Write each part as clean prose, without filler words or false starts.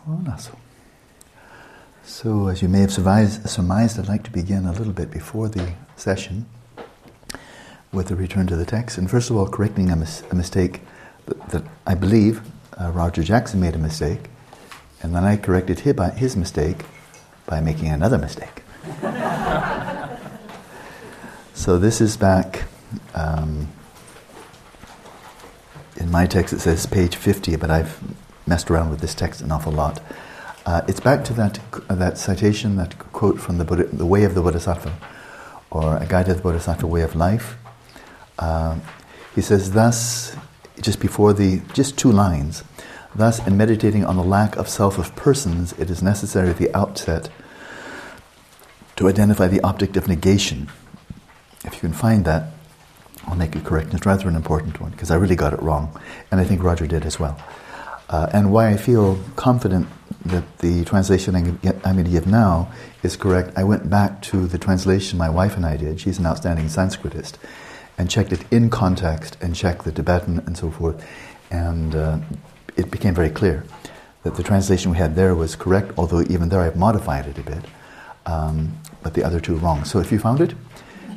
So, as you may have surmised, I'd like to begin a little bit before the session with a return to the text. And first of all, correcting a mistake that I believe Roger Jackson made a mistake, and then I corrected his mistake by making another mistake. So this is back, in my text it says page 50, but I've messed around with this text an awful lot. It's back to that citation, that quote from the Buddha, The Way of the Bodhisattva, or A Guide to the Bodhisattva Way of Life. He says, thus, just 2 lines, thus, in meditating on the lack of self of persons, it is necessary at the outset to identify the object of negation. If you can find that, I'll make a correction. It's rather an important one, because I really got it wrong, and I think Roger did as well. And why I feel confident that the translation I'm going to give now is correct, I went back to the translation my wife and I did. She's an outstanding Sanskritist, and checked it in context, and checked the Tibetan and so forth, and it became very clear that the translation we had there was correct, although even there I've modified it a bit, but the other 2 wrong. So if you found it?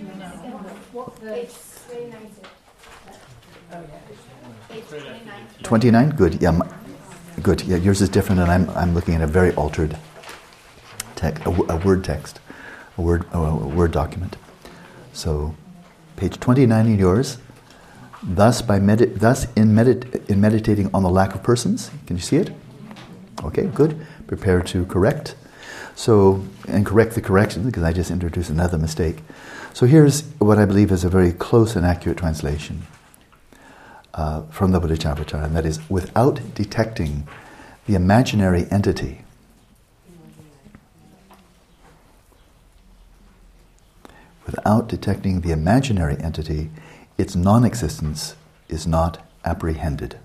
29? Good, yeah. Good, yeah, yours is different, and I'm looking at a very altered text, a word text, a word document. So, page 29 in yours. Thus, in meditating on the lack of persons. Can you see it? Okay, good. Prepare to correct. So, and correct the correction, because I just introduced another mistake. So here's what I believe is a very close and accurate translation from the Bodhicharyavatara, and that is, without detecting the imaginary entity, its non-existence is not apprehended.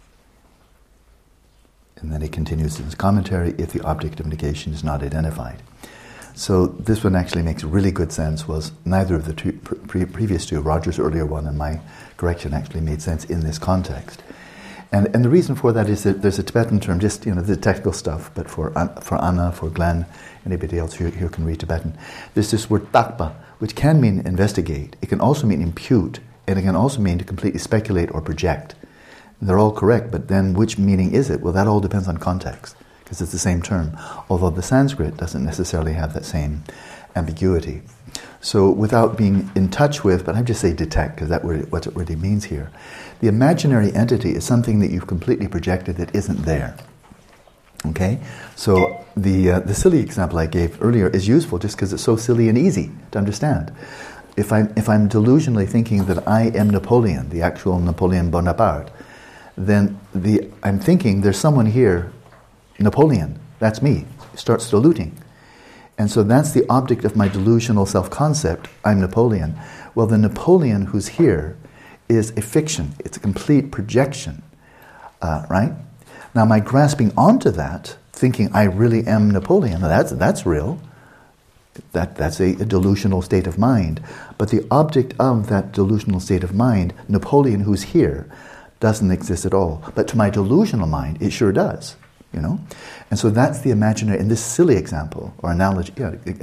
And then he continues in his commentary, if the object of negation is not identified. So this one actually makes really good sense, was neither of the previous 2, Roger's earlier one and my correction, actually made sense in this context. And the reason for that is that there's a Tibetan term, just, the technical stuff, but for Anna, for Glenn, anybody else who can read Tibetan, there's this word takpa, which can mean investigate. It can also mean impute, and it can also mean to completely speculate or project. And they're all correct, but then which meaning is it? Well, that all depends on context, because it's the same term, although the Sanskrit doesn't necessarily have that same ambiguity. So without being in touch with, but I just say detect, because that's what it really means here, the imaginary entity is something that you've completely projected that isn't there. Okay? So the silly example I gave earlier is useful just because it's so silly and easy to understand. If I'm delusionally thinking that I am Napoleon, the actual Napoleon Bonaparte, then I'm thinking there's someone here, Napoleon, that's me. It starts diluting. And so that's the object of my delusional self-concept, I'm Napoleon. Well, the Napoleon who's here is a fiction. It's a complete projection, right? Now, my grasping onto that, thinking I really am Napoleon, that's real. That's a delusional state of mind. But the object of that delusional state of mind, Napoleon who's here, doesn't exist at all. But to my delusional mind, it sure does. And so that's the imaginary, in this silly example, or analogy,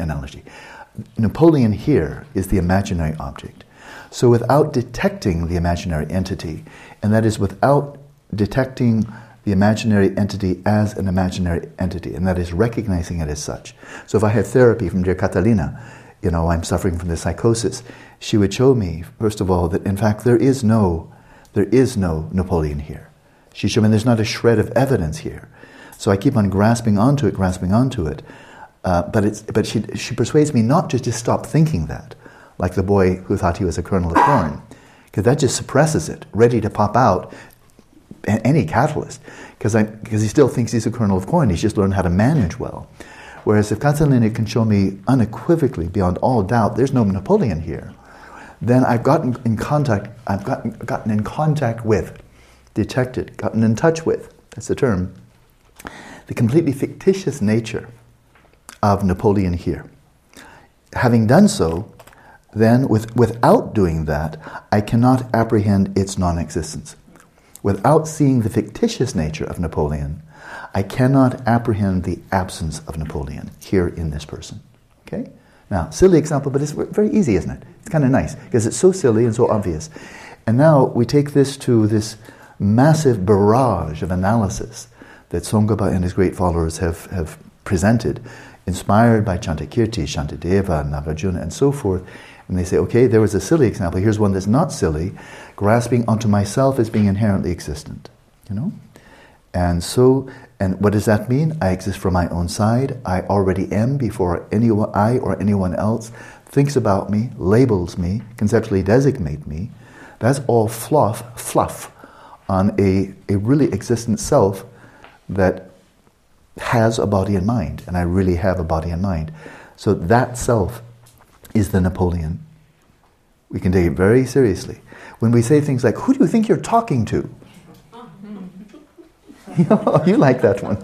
Napoleon here is the imaginary object. So without detecting the imaginary entity, and that is without detecting the imaginary entity as an imaginary entity, and that is recognizing it as such. So if I had therapy from dear Catalina, I'm suffering from this psychosis, she would show me, first of all, that in fact there is no Napoleon here. She showed me there's not a shred of evidence here. So I keep on grasping onto it, but she persuades me not just to stop thinking that, like the boy who thought he was a kernel of corn, because that just suppresses it, ready to pop out any catalyst, because he still thinks he's a kernel of corn. He's just learned how to manage well. Whereas if Catalina can show me unequivocally, beyond all doubt, there's no Napoleon here, then I've gotten in contact with, detected, gotten in touch with, that's the term, the completely fictitious nature of Napoleon here. Having done so, then without doing that, I cannot apprehend its non-existence. without seeing the fictitious nature of Napoleon, I cannot apprehend the absence of Napoleon here in this person. Okay? Now, silly example, but it's very easy, isn't it? It's kind of nice, because it's so silly and so obvious. And now we take this to this massive barrage of analysis that Tsongkhapa and his great followers have presented, inspired by Chantakirti, Shantideva, Nagarjuna, and so forth. And they say, okay, there was a silly example. Here's one that's not silly, grasping onto myself as being inherently existent. You know? And so, and what does that mean? I exist from my own side. I already am before I or anyone else thinks about me, labels me, conceptually designate me. That's all fluff on a really existent self that has a body and mind, and I really have a body and mind. So that self is the Napoleon. We can take it very seriously. When we say things like, who do you think you're talking to? You like that one.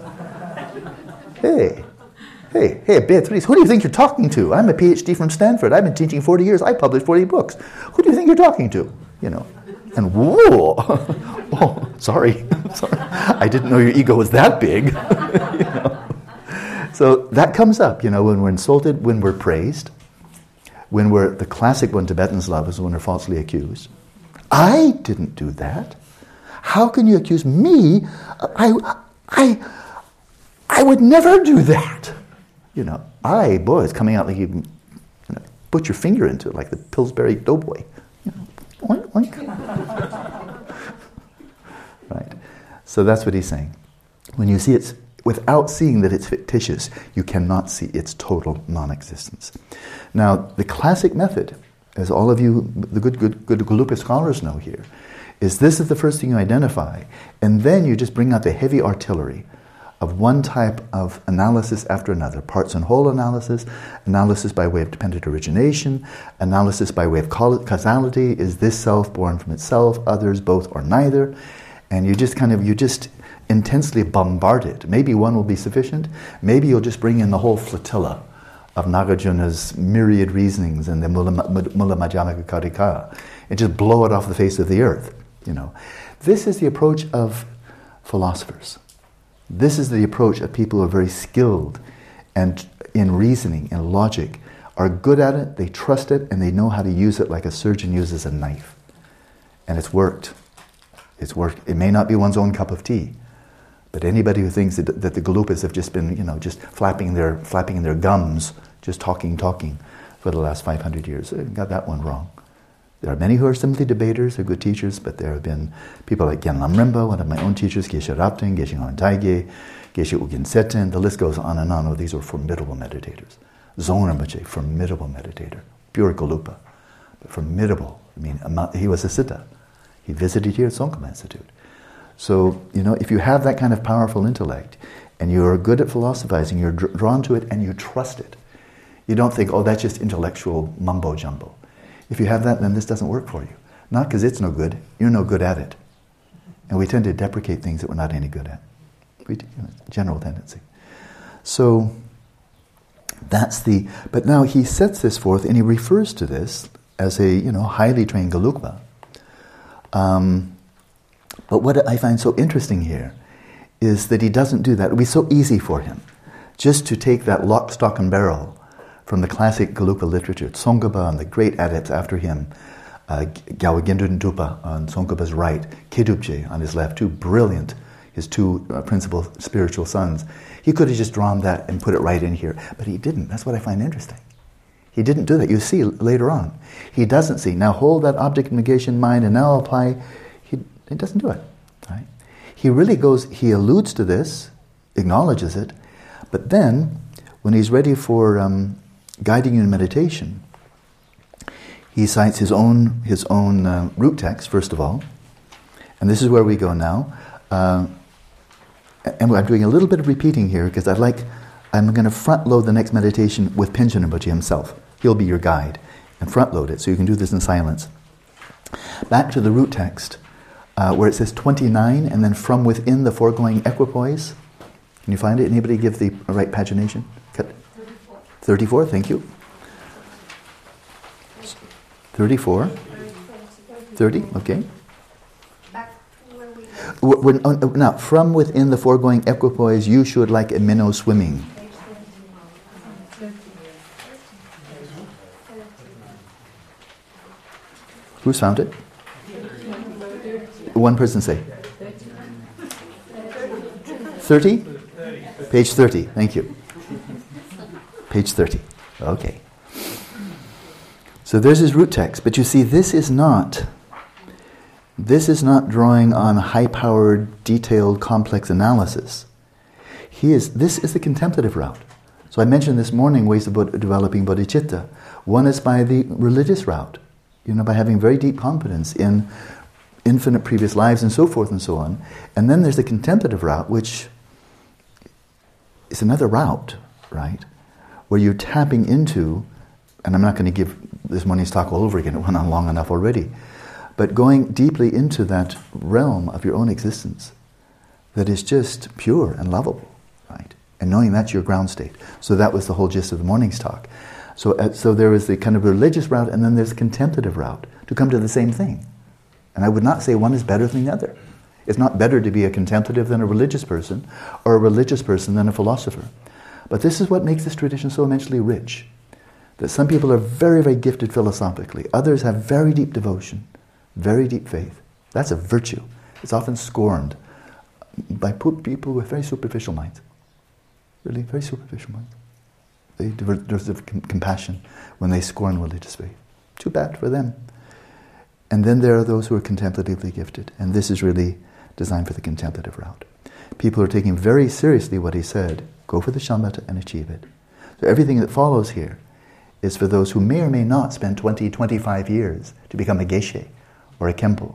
Hey, Beatrice, who do you think you're talking to? I'm a PhD from Stanford. I've been teaching 40 years. I published 40 books. Who do you think you're talking to? You know. And whoa, oh, sorry. I didn't know your ego was that big. You know? So that comes up, you know, when we're insulted, when we're praised, when we're, the classic one Tibetans love is when we're falsely accused. I didn't do that. How can you accuse me? I would never do that. You know, it's coming out like you put your finger into it, like the Pillsbury Doughboy. You know, oink, oink. Right. So that's what he's saying. When you see it's, without seeing that it's fictitious, you cannot see its total non-existence. Now, the classic method, as all of you, the good Gelugpa scholars know here, is this is the first thing you identify, and then you just bring out the heavy artillery of one type of analysis after another. Parts and whole analysis, analysis by way of dependent origination, analysis by way of causality, is this self born from itself, others, both, or neither, and you just intensely bombard it. Maybe one will be sufficient, maybe you'll just bring in the whole flotilla of Nagarjuna's myriad reasonings and the Mula Madhyamaka Karika, and just blow it off the face of the earth. You know, this is the approach of philosophers. This is the approach of people who are very skilled and in reasoning and logic, are good at it, they trust it, and they know how to use it like a surgeon uses a knife. And it's worked. It's worked. It may not be one's own cup of tea, but anybody who thinks that the Gelugpas have just been, just flapping their gums, just talking for the last 500 years, they got that one wrong. There are many who are simply debaters, they're good teachers, but there have been people like Genlam Rinpa, one of my own teachers, Geshe Rabten, Geshe Ngawang Taige, Geshe Ugyen Setten, the list goes on and on. Oh, these are formidable meditators. Dzong Rinpoche, formidable meditator, pure Gelugpa, but formidable. I mean, he was a Siddha. He visited here at Tsongkhapa Institute. So, if you have that kind of powerful intellect, and you're good at philosophizing, you're drawn to it and you trust it. You don't think, oh, that's just intellectual mumbo-jumbo. If you have that, then this doesn't work for you. Not because it's no good, you're no good at it. And we tend to deprecate things that we're not any good at. It's a general tendency. So, but now he sets this forth and he refers to this as a, highly trained Gelugpa. But what I find so interesting here is that he doesn't do that. It would be so easy for him just to take that lock, stock, and barrel from the classic Gelugpa literature, Tsongkhapa and the great adepts after him, Gyawa Gendun Dupa on Tsongkhapa's right, Kedubje on his left, his two principal spiritual sons. He could have just drawn that and put it right in here, but he didn't. That's what I find interesting. He didn't do that. You see later on. He doesn't see. Now hold that object of negation mind and now apply. He doesn't do it. Right? He really he alludes to this, acknowledges it, but then when he's ready for guiding you in meditation, he cites his own root text, first of all. And this is where we go now. And I'm doing a little bit of repeating here because I'm going to front load the next meditation with Pinchen Rinpoche himself. He'll be your guide. And front load it so you can do this in silence. Back to the root text, where it says 29 and then from within the foregoing equipoise. Can you find it? Anybody give the right pagination? 34, thank you. 34. 30, okay. Now, from within the foregoing equipoise, you should, like a minnow swimming. Who's found it? One person say. 30? Page 30. Thank you. Page 30. Okay. So there's his root text. But you see, this is not drawing on high-powered, detailed, complex analysis. This is the contemplative route. So I mentioned this morning ways of developing bodhicitta. One is by the religious route, by having very deep confidence in infinite previous lives and so forth and so on. And then there's the contemplative route, which is another route, right? Where you're tapping into, and I'm not going to give this morning's talk all over again, it went on long enough already, but going deeply into that realm of your own existence that is just pure and lovable, right? And knowing that's your ground state. So that was the whole gist of the morning's talk. So there is the kind of religious route, and then there's the contemplative route to come to the same thing. And I would not say one is better than the other. It's not better to be a contemplative than a religious person, or a religious person than a philosopher. But this is what makes this tradition so immensely rich. That some people are very, very gifted philosophically. Others have very deep devotion, very deep faith. That's a virtue. It's often scorned by people with very superficial minds. Really, very superficial minds. They deserve compassion when they scorn religious faith. Too bad for them. And then there are those who are contemplatively gifted. And this is really designed for the contemplative route. People are taking very seriously what he said. Go for the shamatha and achieve it. So everything that follows here is for those who may or may not spend 20, 25 years to become a geshe or a kempo,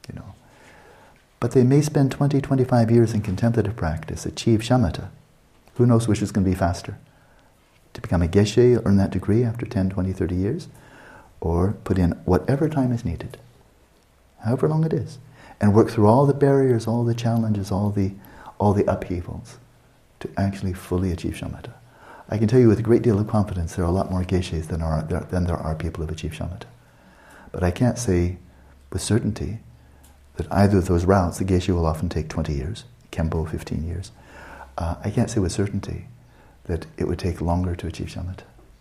But they may spend 20, 25 years in contemplative practice, achieve shamatha. Who knows which is going to be faster? To become a geshe, earn that degree after 10, 20, 30 years, or put in whatever time is needed, however long it is, and work through all the barriers, all the challenges, all the upheavals to actually fully achieve shamatha. I can tell you with a great deal of confidence there are a lot more geshes than there are people who have achieved shamatha. But I can't say with certainty that either of those routes, the geshe will often take 20 years, kempo 15 years. I can't say with certainty that it would take longer to achieve shamatha.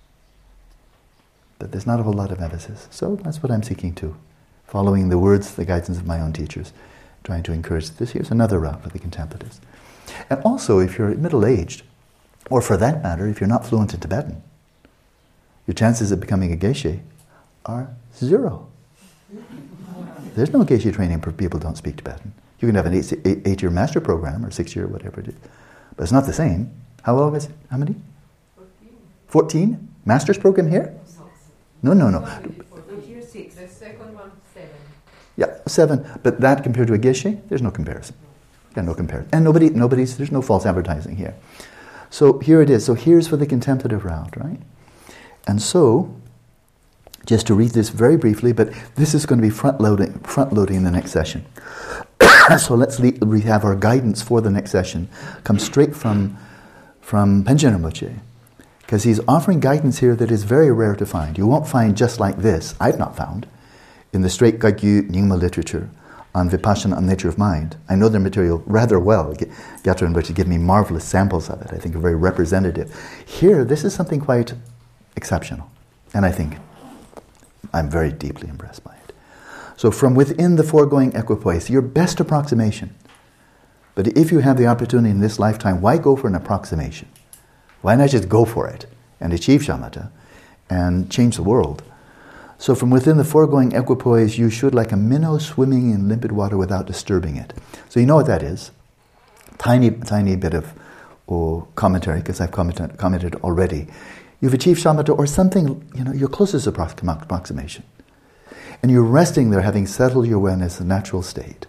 But there's not a whole lot of emphasis. So that's what I'm seeking to. Following the words, the guidance of my own teachers, trying to encourage this. Here's another route for the contemplatives. And also, if you're middle-aged, or for that matter, if you're not fluent in Tibetan, your chances of becoming a geshe are 0. There's no geshe training for people who don't speak Tibetan. You can have an 8-year master program, or 6-year, whatever it is. But it's not the same. How long is it? How many? 14? Master's program here? No. Here 6. The second one 7. Yeah, 7. But that compared to a geshe, there's no comparison. Yeah, no comparison. And there's no false advertising here. So here it is. So here's for the contemplative route, right? And so, just to read this very briefly, but this is going to be front-loading the next session. So we have our guidance for the next session come straight from Panchen Rinpoche, because he's offering guidance here that is very rare to find. You won't find just like this, I've not found, in the straight Gagyu Nyingma literature on Vipassana on nature of mind. I know their material rather well. Gyatso Rinpoche give me marvelous samples of it. I think are very representative. Here, this is something quite exceptional, and I think I'm very deeply impressed by it. So from within the foregoing equipoise, your best approximation. But if you have the opportunity in this lifetime, why go for an approximation? Why not just go for it and achieve shamatha and change the world? So from within the foregoing equipoise, you should, like a minnow swimming in limpid water without disturbing it. So you know what that is. Tiny bit of commentary, because I've commented already. You've achieved shamatha or something, your closest approximation. And you're resting there, having settled your awareness in natural state.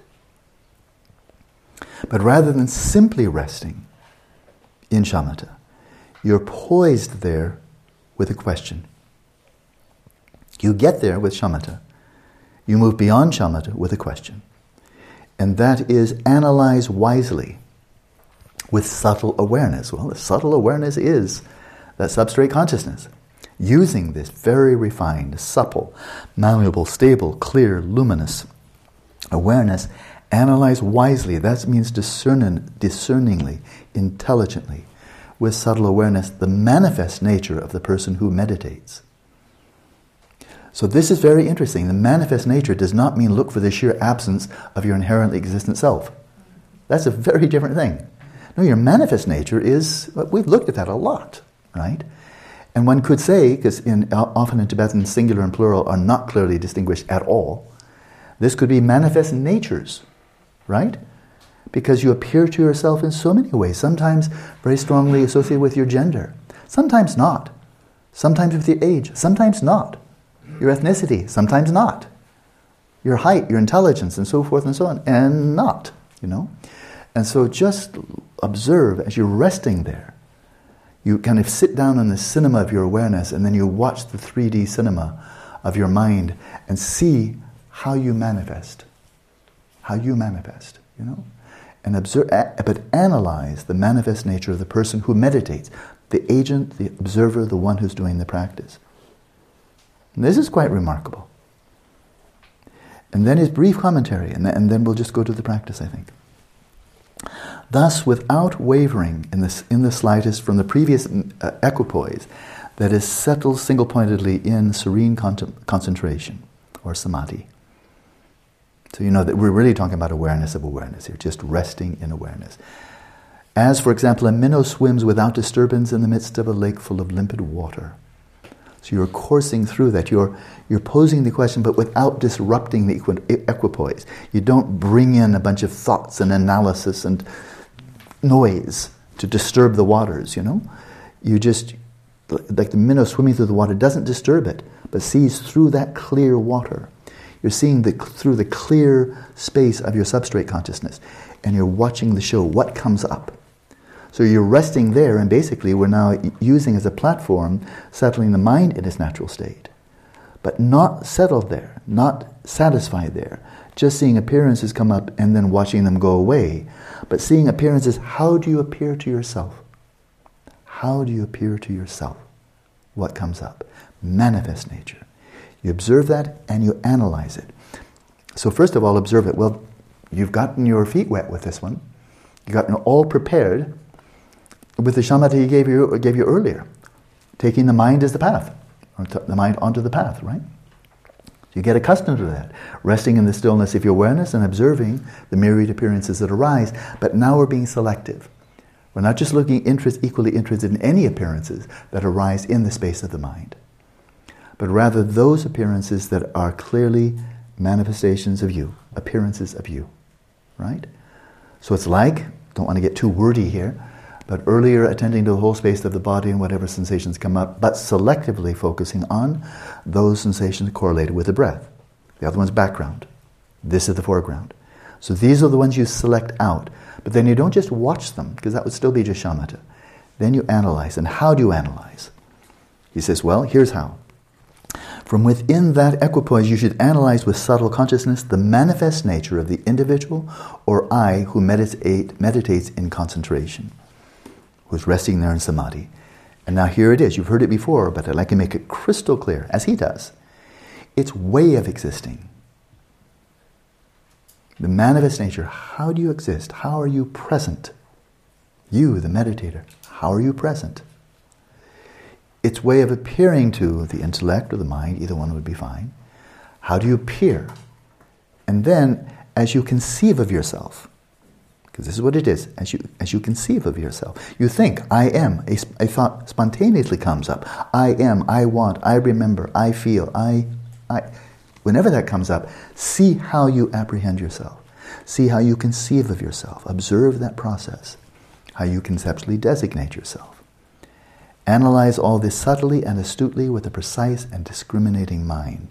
But rather than simply resting in shamatha, you're poised there with a question. You get there with shamatha. You move beyond shamatha with a question. And that is analyze wisely with subtle awareness. Well, the subtle awareness is that substrate consciousness. Using this very refined, supple, malleable, stable, clear, luminous awareness, Analyze wisely. That means discerningly, intelligently, with subtle awareness, the manifest nature of the person who meditates. So this is very interesting. The manifest nature does not mean look for the sheer absence of your inherently existent self. That's a very different thing. No, your manifest nature is, we've looked at that a lot, right? And one could say, because often in Tibetan singular and plural are not clearly distinguished at all, this could be manifest natures, right? Because you appear to yourself in so many ways, sometimes very strongly associated with your gender, sometimes not, sometimes with your age, sometimes not, your ethnicity, sometimes not, your height, your intelligence, and so forth and so on, and not, you know. And so just observe as you're resting there. You kind of sit down in the cinema of your awareness, and then you watch the 3D cinema of your mind and see how you manifest. How you manifest, you know? And observe, but analyze the manifest nature of the person who meditates, the agent, the observer, the one who's doing the practice. And this is quite remarkable. And then his brief commentary, and then we'll just go to the practice, I think. Thus, without wavering in the slightest from the previous equipoise that is settled single-pointedly in serene concentration, or samadhi. So you know that we're really talking about awareness of awareness here, just resting in awareness. As, for example, a minnow swims without disturbance in the midst of a lake full of limpid water. So you're coursing through that. You're posing the question, but without disrupting the equipoise. You don't bring in a bunch of thoughts and analysis and noise to disturb the waters, you know. You just, like the minnow swimming through the water, doesn't disturb it, but sees through that clear water. You're seeing through the clear space of your substrate consciousness, and you're watching the show, what comes up. So you're resting there, and basically we're now using as a platform, settling the mind in its natural state. But not settled there, not satisfied there. Just seeing appearances come up and then watching them go away. But seeing appearances, how do you appear to yourself? How do you appear to yourself? What comes up? Manifest nature. You observe that and you analyze it. So first of all, observe it. Well, you've gotten your feet wet with this one. You've gotten all prepared with the shamatha he gave you earlier, taking the mind as the path, or the mind onto the path, right? So you get accustomed to that, resting in the stillness of your awareness and observing the myriad appearances that arise. But now we're being selective. We're not just equally interested in any appearances that arise in the space of the mind, but rather those appearances that are clearly manifestations of you, appearances of you, right? So it's like, don't want to get too wordy here, but earlier attending to the whole space of the body and whatever sensations come up, but selectively focusing on those sensations correlated with the breath. The other one's background. This is the foreground. So these are the ones you select out. But then you don't just watch them, because that would still be just shamatha. Then you analyze. And how do you analyze? He says, well, here's how. From within that equipoise, you should analyze with subtle consciousness the manifest nature of the individual or I who meditates in concentration, who's resting there in samadhi. And now here it is. You've heard it before, but I'd like to make it crystal clear, as he does. It's way of existing. The manifest nature, how do you exist? How are you present? You, the meditator, how are you present? Its way of appearing to the intellect or the mind, either one would be fine. How do you appear? And then, as you conceive of yourself, because this is what it is, as you conceive of yourself, you think, I am. A thought spontaneously comes up. I am, I want, I remember, I feel, I. Whenever that comes up, see how you apprehend yourself. See how you conceive of yourself. Observe that process, how you conceptually designate yourself. Analyze all this subtly and astutely with a precise and discriminating mind.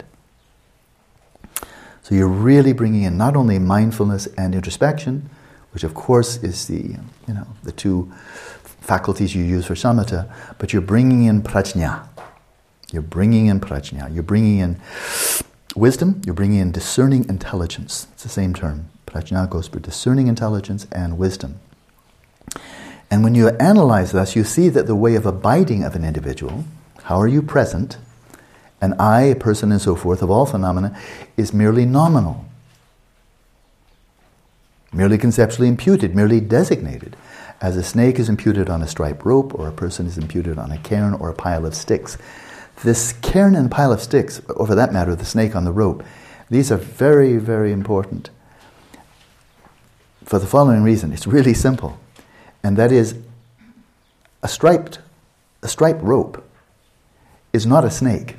So you're really bringing in not only mindfulness and introspection, which of course is the two faculties you use for shamatha, but you're bringing in prajna. You're bringing in prajna. You're bringing in wisdom. You're bringing in discerning intelligence. It's the same term. Prajna goes for discerning intelligence and wisdom. And when you analyze this, you see that the way of abiding of an individual, how are you present, an I, a person, and so forth, of all phenomena, is merely nominal. merely conceptually imputed, merely designated, as a snake is imputed on a striped rope, or a person is imputed on a cairn or a pile of sticks. This cairn and pile of sticks, or for that matter, the snake on the rope, these are very, very important for the following reason. It's really simple, and that is a striped rope is not a snake.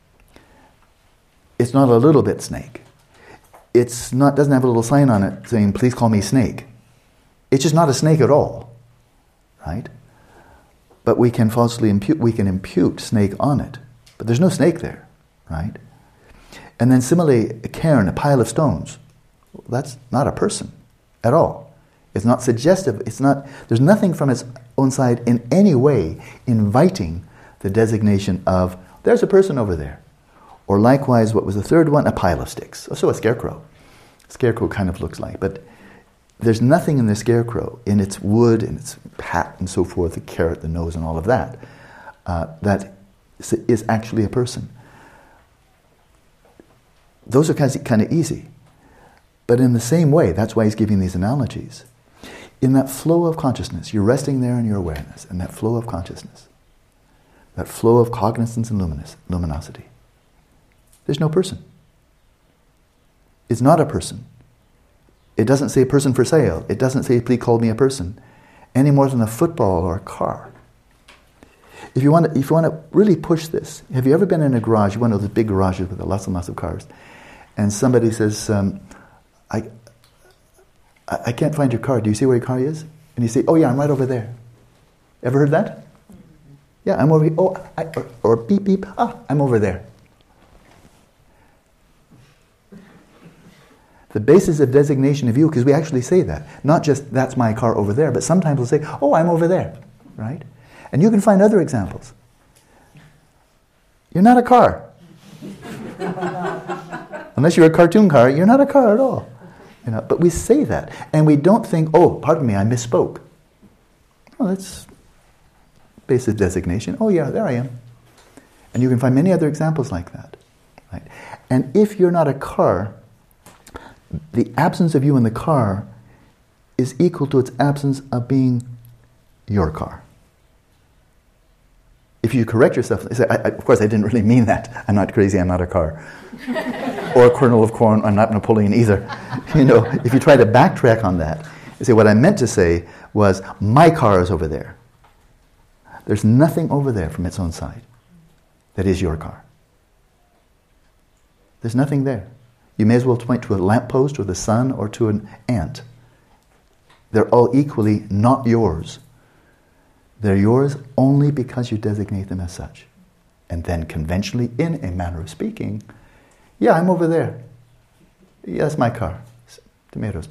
It's not a little bit snake. Doesn't have a little sign on it saying, "Please call me snake." It's just not a snake at all, right? But we can falsely impute snake on it. But there's no snake there, right? And then similarly, a cairn, a pile of stones, that's not a person at all. It's not suggestive. There's nothing from its own side in any way inviting the designation of, there's a person over there. Or likewise, what was the third one? A pile of sticks. So a scarecrow. Scarecrow kind of looks like, but there's nothing in the scarecrow, in its wood, in its hat and so forth, the carrot, the nose and all of that, that is actually a person. Those are kind of easy. But in the same way, that's why he's giving these analogies. In that flow of consciousness, you're resting there in your awareness, and that flow of consciousness, that flow of cognizance and luminosity, there's no person. It's not a person. It doesn't say person for sale. It doesn't say, please call me a person, any more than a football or a car. If you want to really push this, have you ever been in a garage, one of those big garages with lots and lots of cars, and somebody says, I can't find your car. Do you see where your car is? And you say, oh yeah, I'm right over there. Ever heard that? Yeah, I'm over here. Oh, or beep, beep. I'm over there. The basis of designation of you, because we actually say that. Not just, that's my car over there, but sometimes we'll say, oh, I'm over there. Right? And you can find other examples. You're not a car. Unless you're a cartoon car, you're not a car at all. But we say that. And we don't think, oh, pardon me, I misspoke. Well, that's basis designation. Oh yeah, there I am. And you can find many other examples like that. Right? And if you're not a car, the absence of you in the car is equal to its absence of being your car. If you correct yourself, say, of course I didn't really mean that. I'm not crazy, I'm not a car. Or a kernel of corn, I'm not Napoleon either. If you try to backtrack on that, you say, what I meant to say was, my car is over there. There's nothing over there from its own side that is your car. There's nothing there. You may as well point to a lamppost or the sun or to an ant. They're all equally not yours. They're yours only because you designate them as such. And then conventionally, in a manner of speaking, yeah, I'm over there. Yeah, that's my car. Tomatoes.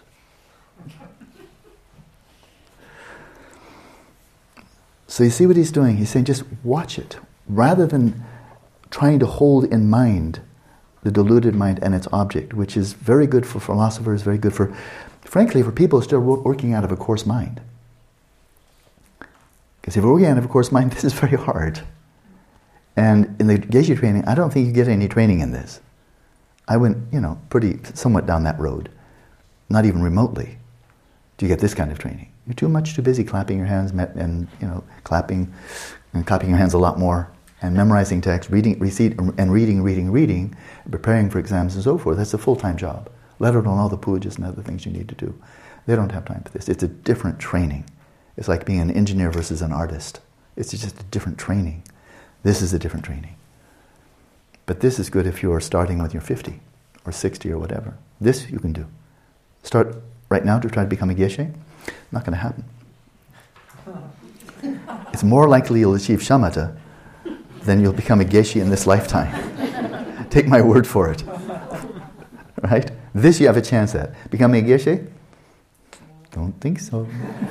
So you see what he's doing? He's saying just watch it. Rather than trying to hold in mind the deluded mind and its object, which is very good for philosophers, very good for, frankly, for people still working out of a coarse mind. Because if you're working out of a coarse mind, this is very hard. And in the Geshe training, I don't think you get any training in this. I went, somewhat down that road. Not even remotely do you get this kind of training. You're too busy clapping your hands and clapping your hands a lot more, and memorizing text, reading, preparing for exams and so forth. That's a full-time job. Let alone all the pujas and other things you need to do. They don't have time for this. It's a different training. It's like being an engineer versus an artist. It's just a different training. This is a different training. But this is good if you're starting when you're 50 or 60 or whatever. This you can do. Start right now to try to become a geshe. Not going to happen. It's more likely you'll achieve shamatha than you'll become a geshe in this lifetime. Take my word for it. Right? This you have a chance at. Becoming a geshe? Don't think so.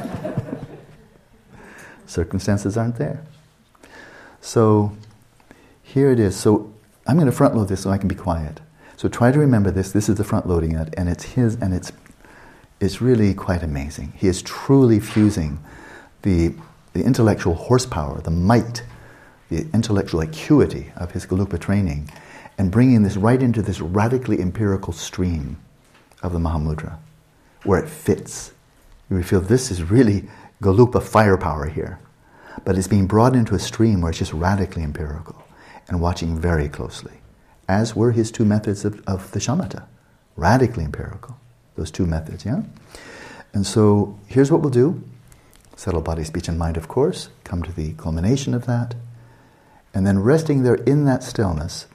Circumstances aren't there. So here it is. So I'm going to front load this so I can be quiet. So try to remember this. This is the front loading it, and it's his, and it's really quite amazing. He is truly fusing the intellectual horsepower, the might, the intellectual acuity of his Gelugpa training, and bringing this right into this radically empirical stream of the Mahamudra, where it fits. You feel this is really Galupa firepower here. But it's being brought into a stream where it's just radically empirical and watching very closely, as were his two methods of the shamatha. Radically empirical, those two methods, yeah? And so here's what we'll do. Settle body, speech, and mind, of course. Come to the culmination of that. And then resting there in that stillness,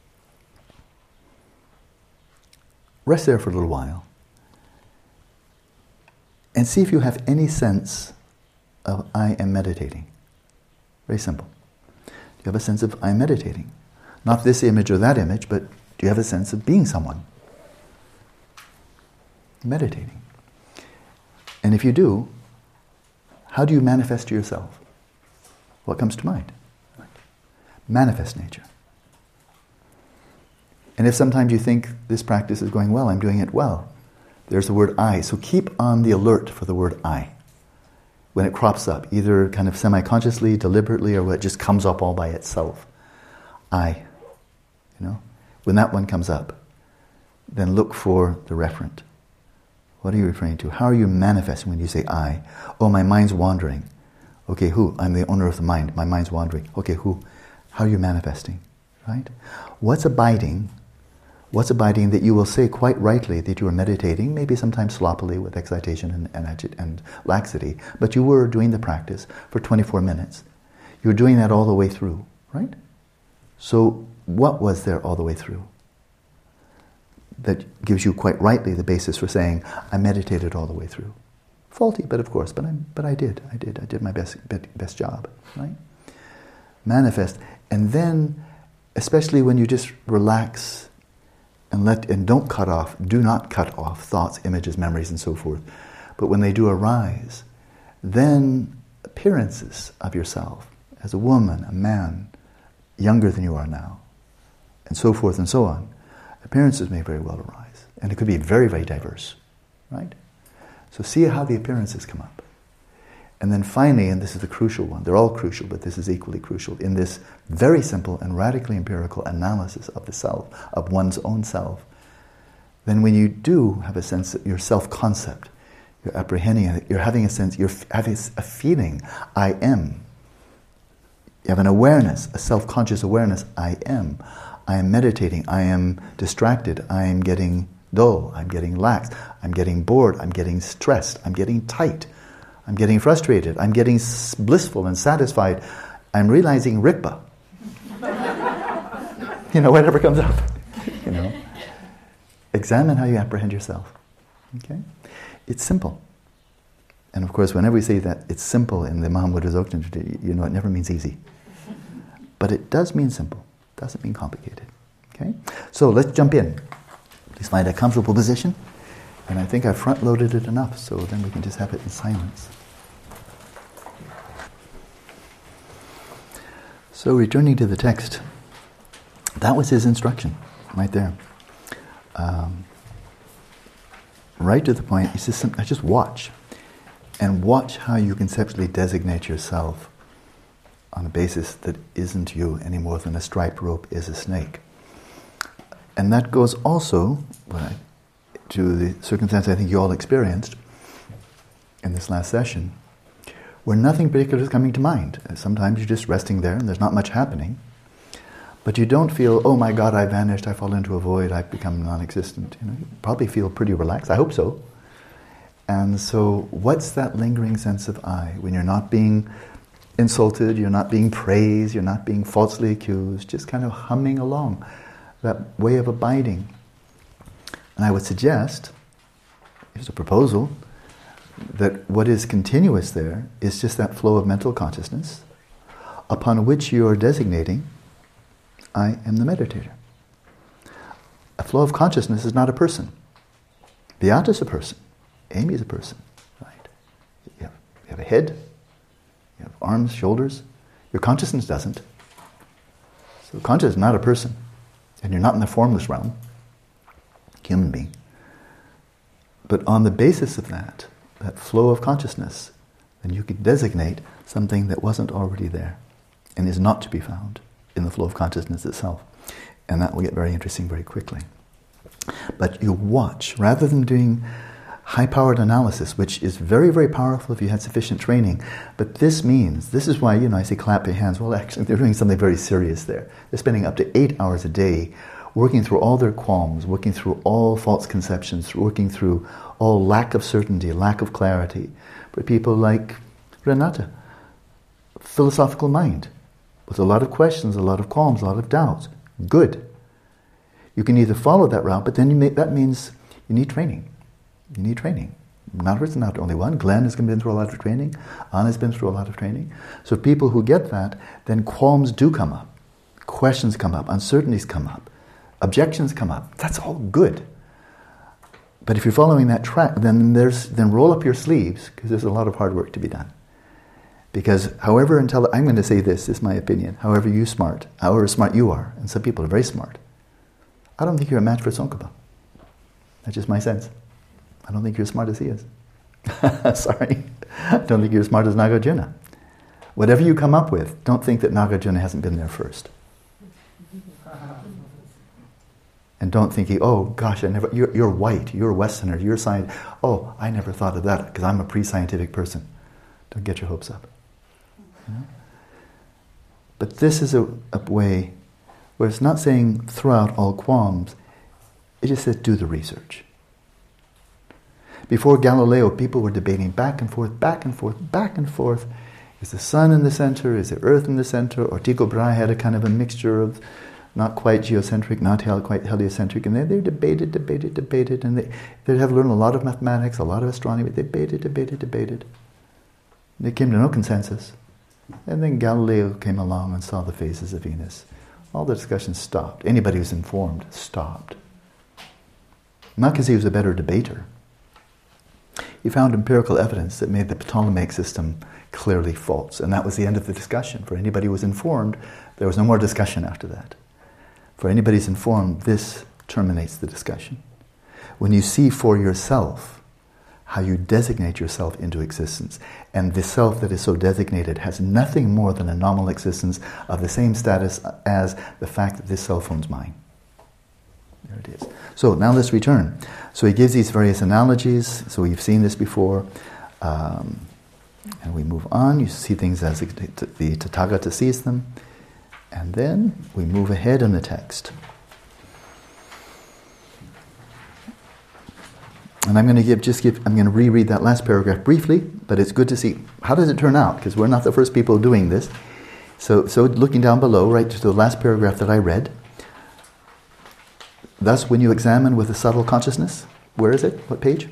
rest there for a little while. And see if you have any sense of I am meditating. Very simple. Do you have a sense of I am meditating? Not this image or that image, but do you have a sense of being someone? Meditating. And if you do, how do you manifest to yourself? What comes to mind? Manifest nature. And if sometimes you think this practice is going well, I'm doing it well, there's the word I. So keep on the alert for the word I. When it crops up, either kind of semi-consciously, deliberately, or it just comes up all by itself. I. When that one comes up, then look for the referent. What are you referring to? How are you manifesting when you say I? Oh, my mind's wandering. Okay, who? I'm the owner of the mind. My mind's wandering. Okay, who? How are you manifesting? Right? What's abiding? What's abiding that you will say quite rightly that you are meditating, maybe sometimes sloppily with excitation and laxity, but you were doing the practice for 24 minutes. You were doing that all the way through, right? So what was there all the way through that gives you quite rightly the basis for saying, I meditated all the way through? Faulty, but of course, but I did my best job, right? Manifest. And then, especially when you just relax and don't cut off, do not cut off thoughts, images, memories, and so forth. But when they do arise, then appearances of yourself as a woman, a man, younger than you are now, and so forth and so on, appearances may very well arise. And it could be very, very diverse, right? So see how the appearances come up. And then finally, and this is the crucial one, they're all crucial, but this is equally crucial, in this very simple and radically empirical analysis of the self, of one's own self, then when you do have a sense of your self-concept, you're apprehending it, you're having a sense, you're having a feeling, I am. You have an awareness, a self-conscious awareness, I am meditating, I am distracted, I am getting dull, I'm getting lax, I'm getting bored, I'm getting stressed, I'm getting tight, I'm getting frustrated, I'm getting blissful and satisfied, I'm realizing Rigpa. Whatever comes up. Examine how you apprehend yourself. Okay? It's simple. And of course, whenever we say that it's simple in the Mahamudra Dzogchen tradition, it never means easy. But it does mean simple. It doesn't mean complicated. Okay? So let's jump in. Please find a comfortable position. And I think I've front-loaded it enough, so then we can just have it in silence. So returning to the text, that was his instruction, right there. Right to the point, he says, just watch. And watch how you conceptually designate yourself on a basis that isn't you any more than a striped rope is a snake. And that goes also to the circumstance I think you all experienced in this last session, where nothing particular is coming to mind. Sometimes you're just resting there and there's not much happening, but you don't feel, oh my God, I vanished, I fall into a void, I've become non-existent. You probably feel pretty relaxed. I hope so. And so what's that lingering sense of I? When you're not being insulted, you're not being praised, you're not being falsely accused, just kind of humming along, that way of abiding. And I would suggest, here's a proposal, that what is continuous there is just that flow of mental consciousness upon which you are designating, I am the meditator. A flow of consciousness is not a person. Beata is a person. Amy is a person, right? You have a head, you have arms, shoulders. Your consciousness doesn't. So consciousness is not a person. And you're not in the formless realm, human being. But on the basis of that flow of consciousness, then you can designate something that wasn't already there and is not to be found in the flow of consciousness itself. And that will get very interesting very quickly. But you watch, rather than doing high-powered analysis, which is very, very powerful if you had sufficient training. But this is why, I say clap your hands. Well, actually, they're doing something very serious there. They're spending up to 8 hours a day working through all their qualms, working through all false conceptions, working through all lack of certainty, lack of clarity. For people like Renata, philosophical mind, with a lot of questions, a lot of qualms, a lot of doubts. Good. You can either follow that route, but then that means you need training. You need training. Mallory's not the only one. Glenn has been through a lot of training. Anna's been through a lot of training. So people who get that, then qualms do come up. Questions come up. Uncertainties come up. Objections come up. That's all good. But if you're following that track, then roll up your sleeves, because there's a lot of hard work to be done. Because however intelligent, I'm going to say this is my opinion, however smart you are, and some people are very smart, I don't think you're a match for Tsongkhapa. That's just my sense. I don't think you're as smart as he is. Sorry. I don't think you're as smart as Nagarjuna. Whatever you come up with, don't think that Nagarjuna hasn't been there first. And don't think, oh gosh, you're white, you're a Westerner, you're science. Oh, I never thought of that because I'm a pre-scientific person. Don't get your hopes up. But this is a way where it's not saying throw out all qualms, it just says do the research. Before Galileo, people were debating back and forth, back and forth, back and forth. Is the sun in the center? Is the earth in the center? Or Tycho Brahe had a kind of a mixture of not quite geocentric, not quite heliocentric, and they debated, and they'd have learned a lot of mathematics, a lot of astronomy, debated. They came to no consensus. And then Galileo came along and saw the phases of Venus. All the discussion stopped. Anybody who's informed stopped. Not because he was a better debater. He found empirical evidence that made the Ptolemaic system clearly false. And that was the end of the discussion. For anybody who was informed, there was no more discussion after that. For anybody who's informed, this terminates the discussion. When you see for yourself how you designate yourself into existence, and the self that is so designated has nothing more than a nominal existence of the same status as the fact that this cell phone's mine. There it is. So now let's return. So he gives these various analogies. So we've seen this before. And we move on. You see things as the Tathagata sees them. And then we move ahead in the text. And I'm going to reread that last paragraph briefly, but it's good to see how does it turn out, because we're not the first people doing this. So looking down below, right to the last paragraph that I read. Thus, when you examine with a subtle consciousness, where is it? What page?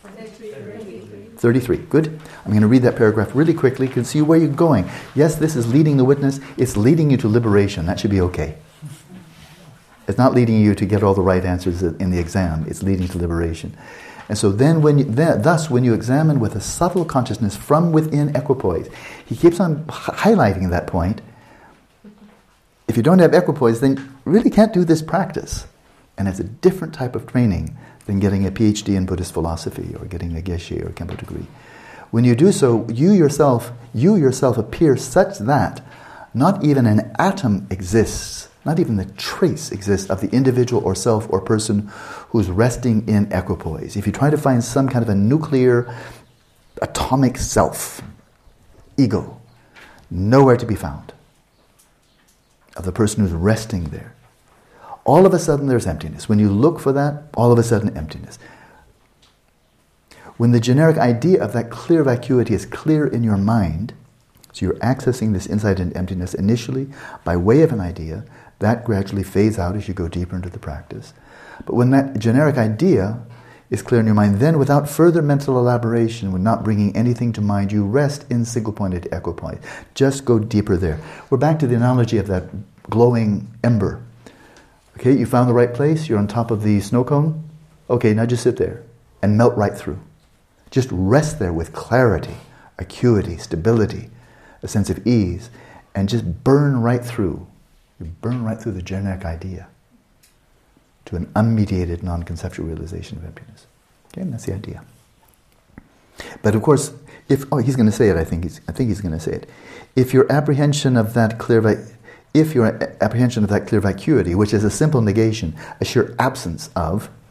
33. Good. I'm going to read that paragraph really quickly. You can see where you're going. Yes, this is leading the witness. It's leading you to liberation. That should be okay. It's not leading you to get all the right answers in the exam. It's leading to liberation. And so then, thus, when you examine with a subtle consciousness from within equipoise, he keeps on highlighting that point. If you don't have equipoise, then you really can't do this practice. And it's a different type of training than getting a PhD in Buddhist philosophy or getting a Geshe or Kempo degree. When you do so, you yourself appear such that not even an atom exists, not even the trace exists of the individual or self or person who's resting in equipoise. If you try to find some kind of a nuclear, atomic self, ego, nowhere to be found of the person who's resting there. All of a sudden there's emptiness. When you look for that, all of a sudden emptiness. When the generic idea of that clear vacuity is clear in your mind, so you're accessing this insight into emptiness initially by way of an idea, that gradually fades out as you go deeper into the practice. But when that generic idea is clear in your mind, then without further mental elaboration, when not bringing anything to mind, you rest in single-pointed equipoise. Just go deeper there. We're back to the analogy of that glowing ember. Okay, you found the right place, you're on top of the snow cone. Okay, now just sit there and melt right through. Just rest there with clarity, acuity, stability, a sense of ease, and just burn right through. You burn right through the generic idea to an unmediated, non-conceptual realization of emptiness. Okay, and that's the idea. But of course, he's going to say it, I think he's going to say it. If your apprehension of that clear vacuity, which is a simple negation, a sheer absence of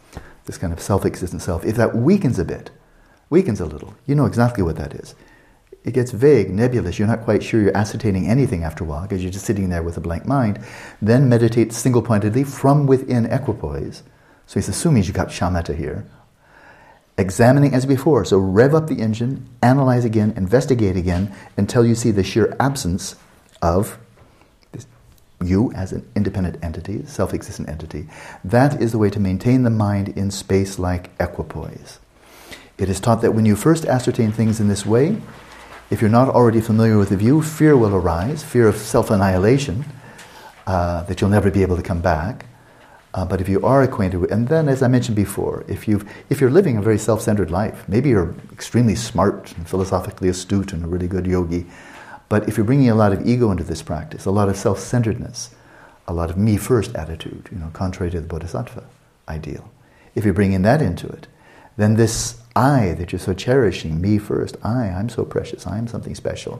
this kind of self-existent self, if that weakens a little, you know exactly what that is. It gets vague, nebulous, you're not quite sure you're ascertaining anything after a while because you're just sitting there with a blank mind. Then meditate single-pointedly from within equipoise. So he's assuming you got shamatha here. Examining as before, so rev up the engine, analyze again, investigate again, until you see the sheer absence of this, you as an independent entity, self-existent entity. That is the way to maintain the mind in space like equipoise. It is taught that when you first ascertain things in this way, if you're not already familiar with the view, fear will arise, fear of self-annihilation, that you'll never be able to come back. But if you are acquainted with, and then as I mentioned before, if you're living a very self-centered life, maybe you're extremely smart and philosophically astute and a really good yogi, but if you're bringing a lot of ego into this practice, a lot of self-centeredness, a lot of me-first attitude, contrary to the bodhisattva ideal, if you're bringing that into it, then this I that you're so cherishing, me first, I'm so precious, I'm something special,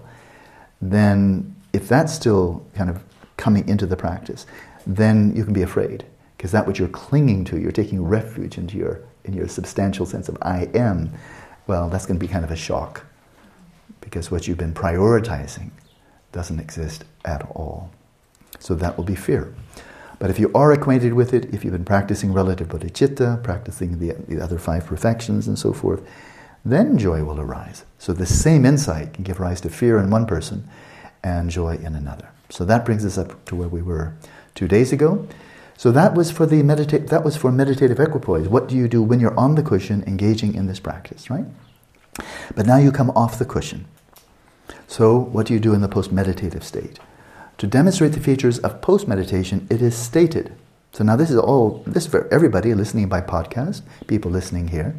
then if that's still kind of coming into the practice, then you can be afraid. Because that what you're clinging to, you're taking refuge in your substantial sense of I am, well, that's going to be kind of a shock. Because what you've been prioritizing doesn't exist at all. So that will be fear. But if you are acquainted with it, if you've been practicing relative bodhicitta, practicing the other 5 perfections and so forth, then joy will arise. So the same insight can give rise to fear in one person and joy in another. So that brings us up to where we were 2 days ago. So that was for meditative equipoise. What do you do when you're on the cushion engaging in this practice, right? But now you come off the cushion. So what do you do in the post-meditative state? To demonstrate the features of post-meditation, it is stated. So now this is for everybody listening by podcast, people listening here.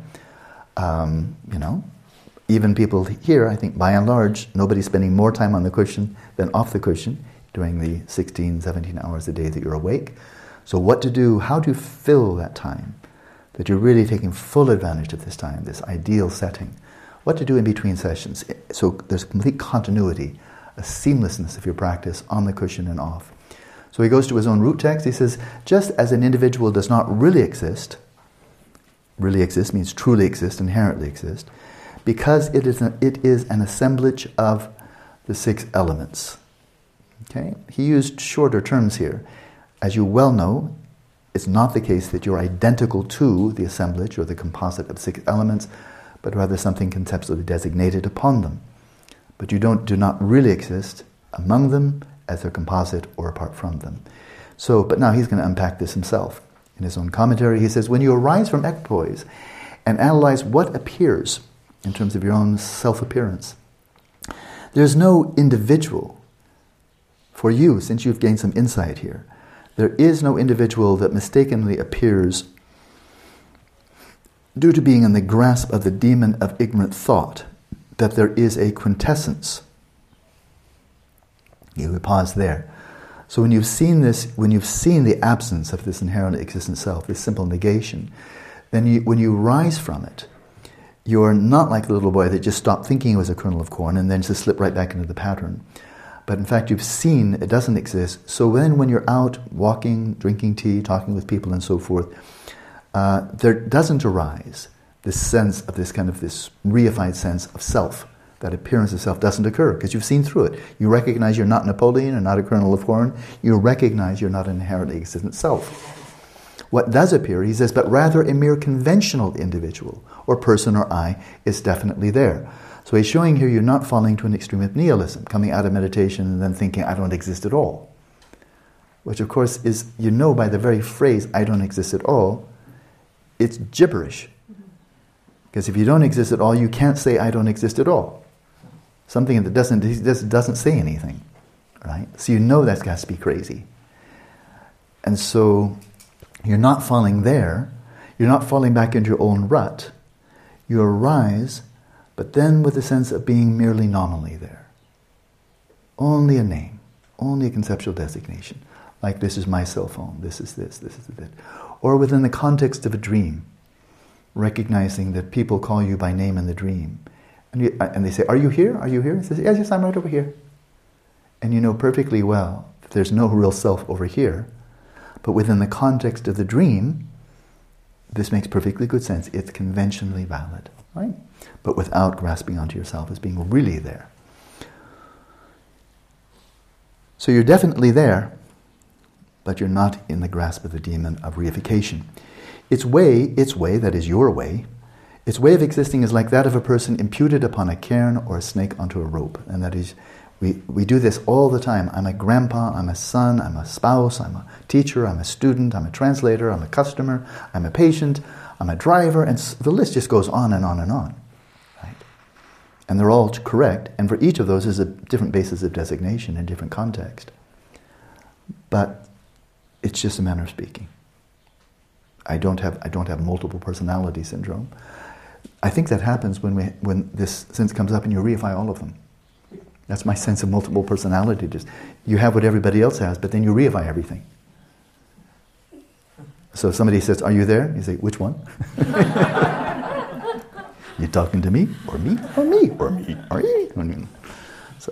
Even people here, I think by and large, nobody's spending more time on the cushion than off the cushion during the 16, 17 hours a day that you're awake. So what to do, how to fill that time, that you're really taking full advantage of this time, this ideal setting. What to do in between sessions. So there's complete continuity, a seamlessness of your practice on the cushion and off. So he goes to his own root text. He says, just as an individual does not really exist means truly exist, inherently exist, because it is an assemblage of the 6 elements. Okay? He used shorter terms here. As you well know, it's not the case that you're identical to the assemblage or the composite of 6 elements, but rather something conceptually designated upon them. But you do not really exist among them as a composite or apart from them. So, but now he's going to unpack this himself. In his own commentary, he says, when you arise from equipoise and analyze what appears in terms of your own self-appearance, there's no individual for you, since you've gained some insight here. There is no individual that mistakenly appears due to being in the grasp of the demon of ignorant thought, that there is a quintessence. You would pause there. So when you've seen this, when you've seen the absence of this inherent existent self, this simple negation, then when you rise from it, you're not like the little boy that just stopped thinking it was a kernel of corn and then just slipped right back into the pattern. But in fact, you've seen it doesn't exist. So then when you're out walking, drinking tea, talking with people and so forth, there doesn't arise this sense of this reified sense of self. That appearance of self doesn't occur because you've seen through it. You recognize you're not Napoleon or not a kernel of corn. You recognize you're not an inherently existent self. What does appear, he says, but rather a mere conventional individual or person or I is definitely there. So he's showing here you're not falling to an extreme of nihilism, coming out of meditation and then thinking, I don't exist at all. Which of course is, by the very phrase, I don't exist at all, it's gibberish. Because if you don't exist at all, you can't say, I don't exist at all. Something that doesn't say anything, right? So that's got to be crazy. And so you're not falling there. You're not falling back into your own rut. You arise, but then with a sense of being merely nominally there. Only a name, only a conceptual designation. Like this is my cell phone, this is this is that. Or within the context of a dream, recognizing that people call you by name in the dream. And they say, are you here? Are you here? He says, yes, I'm right over here. And you know perfectly well that there's no real self over here. But within the context of the dream, This makes perfectly good sense. It's conventionally valid, right? But without grasping onto yourself as being really there. So you're definitely there, but you're not in the grasp of the demon of reification. Its way, that is your way, its way of existing is like that of a person imputed upon a cairn or a snake onto a rope. And that is, we do this all the time. I'm a grandpa, I'm a son, I'm a spouse, I'm a teacher, I'm a student, I'm a translator, I'm a customer, I'm a patient, I'm a driver, and the list just goes on and on and on. Right? And they're all correct, and for each of those is a different basis of designation in different context. But it's just a manner of speaking. I don't have multiple personality syndrome. I think that happens when this sense comes up and you reify all of them. That's my sense of multiple personality. Just you have what everybody else has, but then you reify everything. So if somebody says, "Are you there?" You say, "Which one?" You talking to me, or me, or me, or me, or me? So,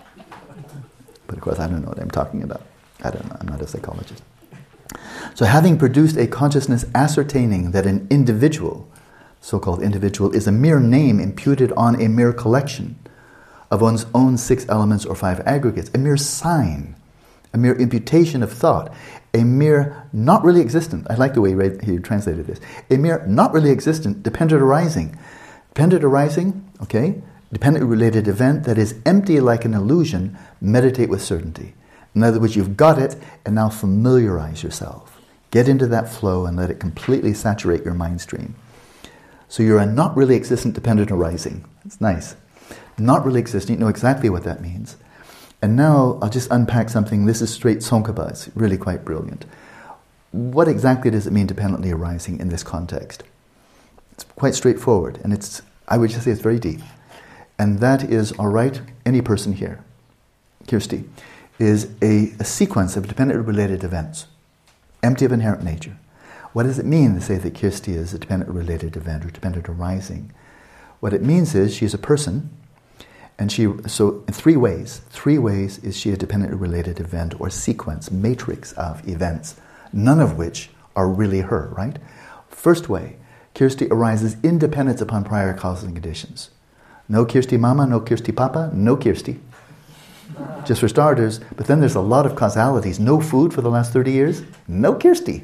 but of course, I don't know what I'm talking about. I don't know. I'm not a psychologist. So having produced a consciousness ascertaining that an individual, so-called individual, is a mere name imputed on a mere collection of one's own 6 elements or 5 aggregates, a mere sign, a mere imputation of thought, a mere not really existent, I like the way he translated this, a mere not really existent dependent arising. Dependent arising, okay, dependent related event that is empty like an illusion, meditate with certainty. In other words, you've got it, and now familiarize yourself. Get into that flow and let it completely saturate your mind stream. So you're a not really existent dependent arising. It's nice. Not really existent, you know exactly what that means. And now I'll just unpack something. This is straight Tsongkhapa. It's really quite brilliant. What exactly does it mean dependently arising in this context? It's quite straightforward, and I would just say it's very deep. And that is, all right, any person here, Kirsti, is a sequence of dependent related events, empty of inherent nature. What does it mean to say that Kirsti is a dependent related event or dependent arising? What it means is she's a person, and so in 3 ways is she a dependent related event or sequence, matrix of events, none of which are really her, right? First way, Kirsti arises independence upon prior causes and conditions. No Kirsti Mama, no Kirsti Papa, no Kirsti. Just for starters, but then there's a lot of causalities. No food for the last 30 years, no Kirsti.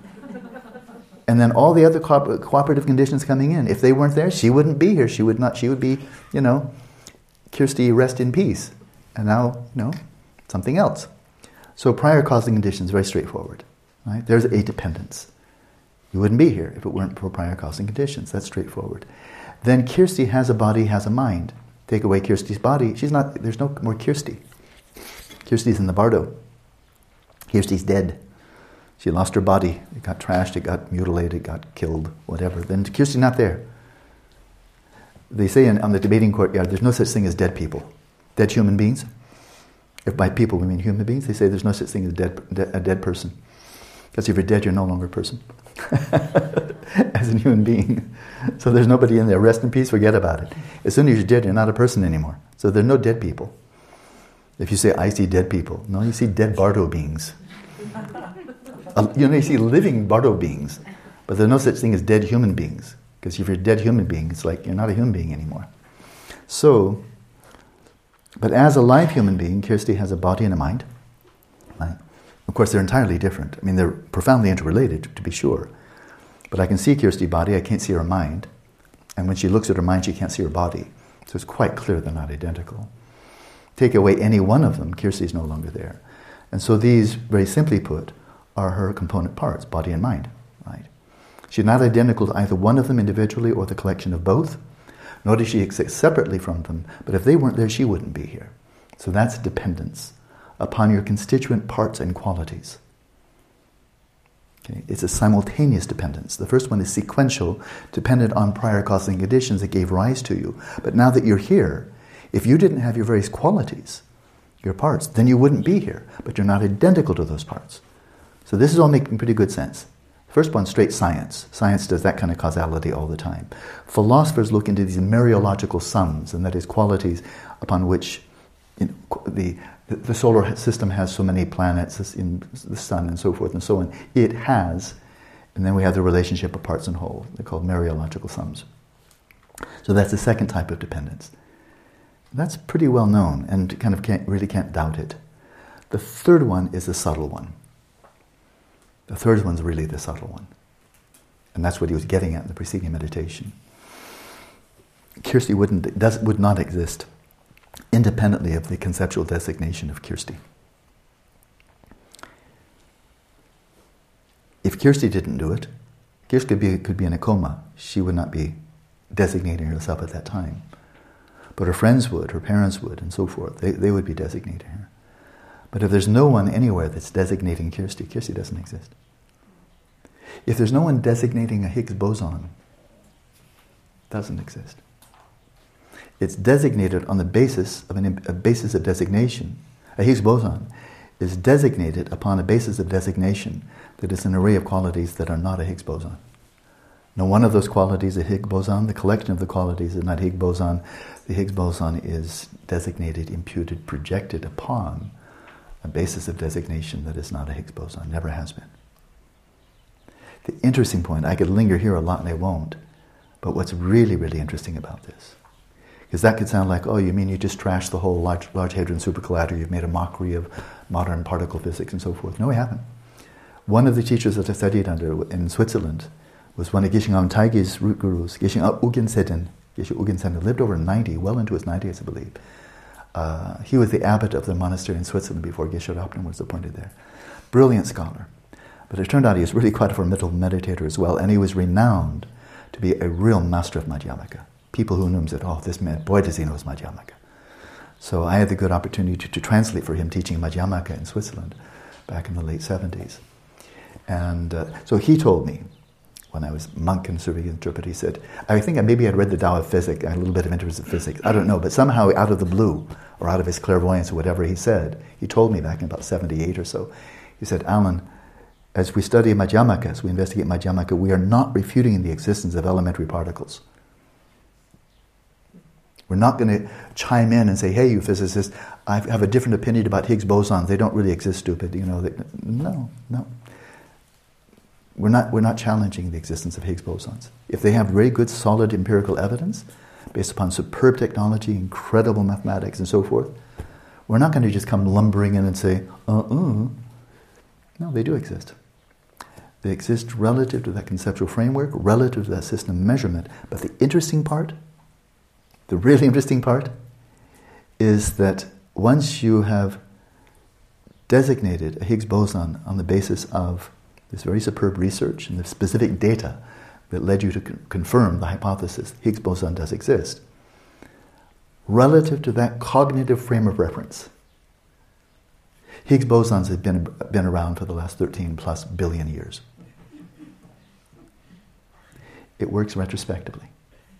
And then all the other cooperative conditions coming in. If they weren't there, she wouldn't be here. She would be, Kirsti, rest in peace. And now, something else. So prior causing conditions, very straightforward. Right? There's a dependence. You wouldn't be here if it weren't for prior causing conditions. That's straightforward. Then Kirsti has a body, has a mind. Take away Kirsti's body, there's no more Kirsti. Kirsti's in the bardo. Kirsti's dead. She lost her body. It got trashed, it got mutilated, it got killed, whatever. Then Kirsti's not there. They say on the debating courtyard, there's no such thing as dead people. Dead human beings. If by people we mean human beings, they say there's no such thing as a dead person. Because if you're dead, you're no longer a person. As a human being. So there's nobody in there. Rest in peace, forget about it. As soon as you're dead, you're not a person anymore. So there are no dead people. If you say, I see dead people. No, you see dead bardo beings. You see living bardo beings. But there's no such thing as dead human beings. Because if you're a dead human being, it's like you're not a human being anymore. So, but as a live human being, Kirsti has a body and a mind. Right? Of course, they're entirely different. I mean, they're profoundly interrelated, to be sure. But I can see Kirsti's body, I can't see her mind. And when she looks at her mind, she can't see her body. So it's quite clear they're not identical. Take away any one of them, Kirsti's no longer there. And so these, very simply put, are her component parts, body and mind. Right? She's not identical to either one of them individually or the collection of both, nor does she exist separately from them. But if they weren't there, she wouldn't be here. So that's dependence upon your constituent parts and qualities. Okay? It's a simultaneous dependence. The first one is sequential, dependent on prior causing conditions that gave rise to you. But now that you're here, if you didn't have your various qualities, your parts, then you wouldn't be here. But you're not identical to those parts. So this is all making pretty good sense. First one, straight science. Science does that kind of causality all the time. Philosophers look into these mereological sums, and that is qualities upon which the solar system has so many planets, in the sun and so forth and so on. It has And then we have the relationship of parts and whole. They're called mereological sums. So that's the second type of dependence. That's pretty well known, and kind of can't doubt it. The third one is the subtle one. The third one's really the subtle one. And that's what he was getting at in the preceding meditation. Kirsty would not exist independently of the conceptual designation of Kirsty. If Kirsty didn't do it, Kirsty could be in a coma. She would not be designating herself at that time. But her friends would, her parents would, and so forth. They would be designating her. But if there's no one anywhere that's designating Kirsty, Kirsty doesn't exist. If there's no one designating a Higgs boson, it doesn't exist. It's designated on the basis of a basis of designation. A Higgs boson is designated upon a basis of designation that is an array of qualities that are not a Higgs boson. No one of those qualities is a Higgs boson. The collection of the qualities is not Higgs boson. The Higgs boson is designated, imputed, projected upon a basis of designation that is not a Higgs boson, never has been. The interesting point, I could linger here a lot and I won't, but what's really, really interesting about this, because that could sound like, oh, you mean you just trashed the whole Large Hadron Supercollider, you've made a mockery of modern particle physics and so forth. No, we haven't. One of the teachers that I studied under in Switzerland was one of Geshe Taige's root gurus, Geshe Ugin Seten. Geshe Ugin Seten lived over 90, well into his 90s, I believe. He was the abbot of the monastery in Switzerland before Geshe Rabten was appointed there. Brilliant scholar. But it turned out he was really quite a formidable meditator as well, and he was renowned to be a real master of Madhyamaka. People who knew him said, oh, this man, boy does he know his Madhyamaka. So I had the good opportunity to translate for him teaching Madhyamaka in Switzerland back in the late 70s. And so he told me, when I was monk and serving interpreter, he said, I think maybe I'd read the Tao of Physics, I had a little bit of interest in physics, I don't know, but somehow out of the blue, or out of his clairvoyance or whatever he said, he told me back in about 78 or so, he said, Alan, as we study Madhyamaka, as we investigate Madhyamaka, we are not refuting the existence of elementary particles. We're not going to chime in and say, hey, you physicists, I have a different opinion about Higgs bosons, they don't really exist, stupid. No. We're not challenging the existence of Higgs bosons. If they have very good, solid empirical evidence, based upon superb technology, incredible mathematics, and so forth, we're not going to just come lumbering in and say, No, they do exist. They exist relative to that conceptual framework, relative to that system of measurement. But the interesting part, the really interesting part, is that once you have designated a Higgs boson on the basis of this very superb research and the specific data that led you to confirm the hypothesis Higgs boson does exist, relative to that cognitive frame of reference, Higgs bosons have been around for the last 13 plus billion years. It works retrospectively.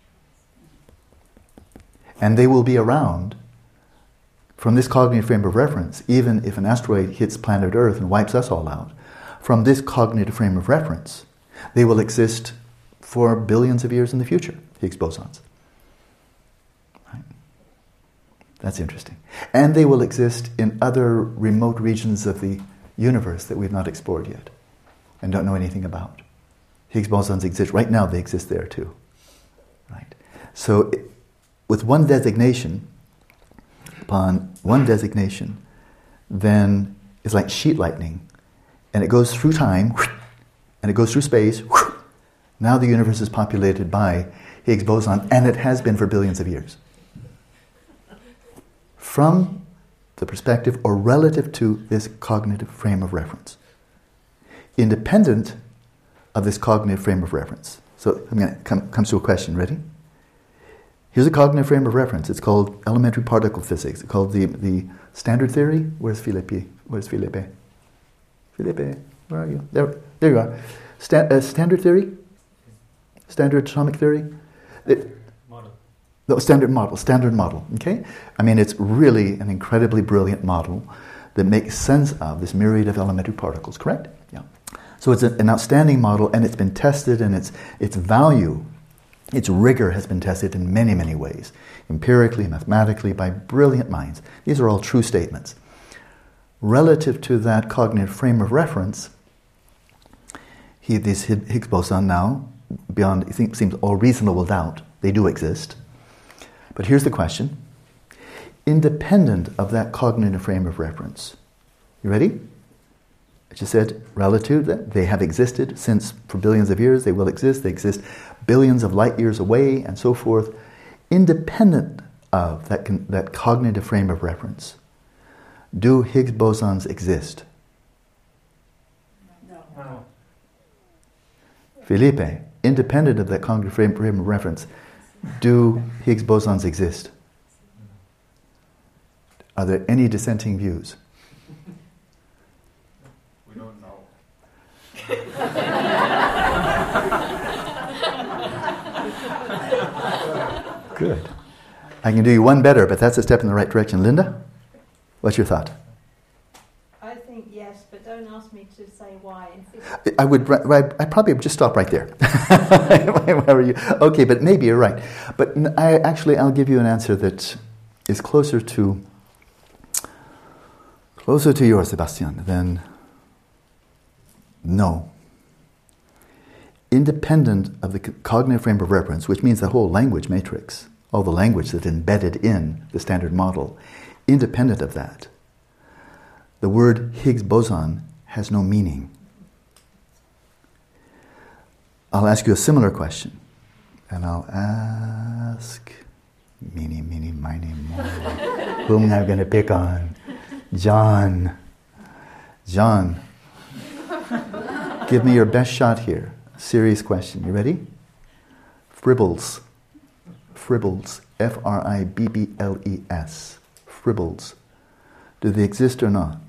And they will be around from this cognitive frame of reference, even if an asteroid hits planet Earth and wipes us all out. From this cognitive frame of reference, they will exist for billions of years in the future, Higgs bosons. Right? That's interesting. And they will exist in other remote regions of the universe that we've not explored yet and don't know anything about. Higgs bosons exist. Right now they exist there too. Right? So with one designation, upon one designation, then it's like sheet lightning. And it goes through time, and it goes through space. Now the universe is populated by Higgs boson, and it has been for billions of years. From the perspective or relative to this cognitive frame of reference. Independent of this cognitive frame of reference. So I'm going to come to a question. Ready? Here's a cognitive frame of reference. It's called elementary particle physics. It's called the standard theory. Where's Philippe? Philippe, where are you? There you are. Standard theory? Standard atomic theory? Model. No, standard model, okay? I mean, it's really an incredibly brilliant model that makes sense of this myriad of elementary particles, correct? Yeah. So it's an outstanding model, and it's been tested, and its value, its rigor has been tested in many, many ways. Empirically, mathematically, by brilliant minds. These are all true statements. Relative to that cognitive frame of reference, These Higgs boson now, beyond seems all reasonable doubt, they do exist. But here's the question. Independent of that cognitive frame of reference. You ready? I just said, relative, that they have existed since for billions of years, they will exist, they exist billions of light years away, and so forth. Independent of that cognitive frame of reference, do Higgs bosons exist? No. Felipe, independent of that cognitive frame of reference, do Higgs bosons exist? Are there any dissenting views? We don't know. Good. I can do you one better, but that's a step in the right direction. Linda, what's your thought? I think yes, but don't ask me to say why. I probably would just stop right there. Where are you? Okay, but maybe you're right. But I'll give you an answer that is closer to yours, Sebastian, than no. Independent of the cognitive frame of reference, which means the whole language matrix, all the language that's embedded in the standard model, independent of that, the word Higgs boson has no meaning. I'll ask you a similar question. And I'll ask, meeny, miny, moe. Whom am I going to pick on? John. John, give me your best shot here. Serious question. You ready? Fribbles. Fribbles. Fribbles. Fribbles. Do they exist or not?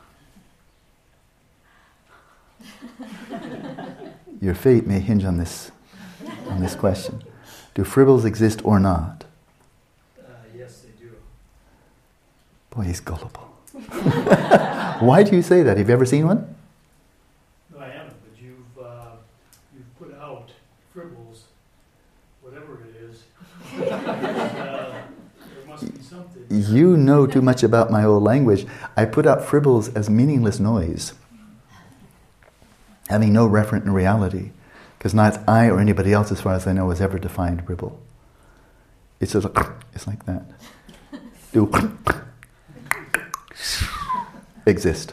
Your fate may hinge on this question. Do fribbles exist or not? Yes, they do. Boy, he's gullible. Why do you say that? Have you ever seen one? No, I haven't, but you've put out fribbles, whatever it is. There must be something. You know too much about my old language. I put out fribbles as meaningless noise, having no referent in reality, because not I or anybody else, as far as I know, has ever defined fribble. It's just it's like that. Do exist.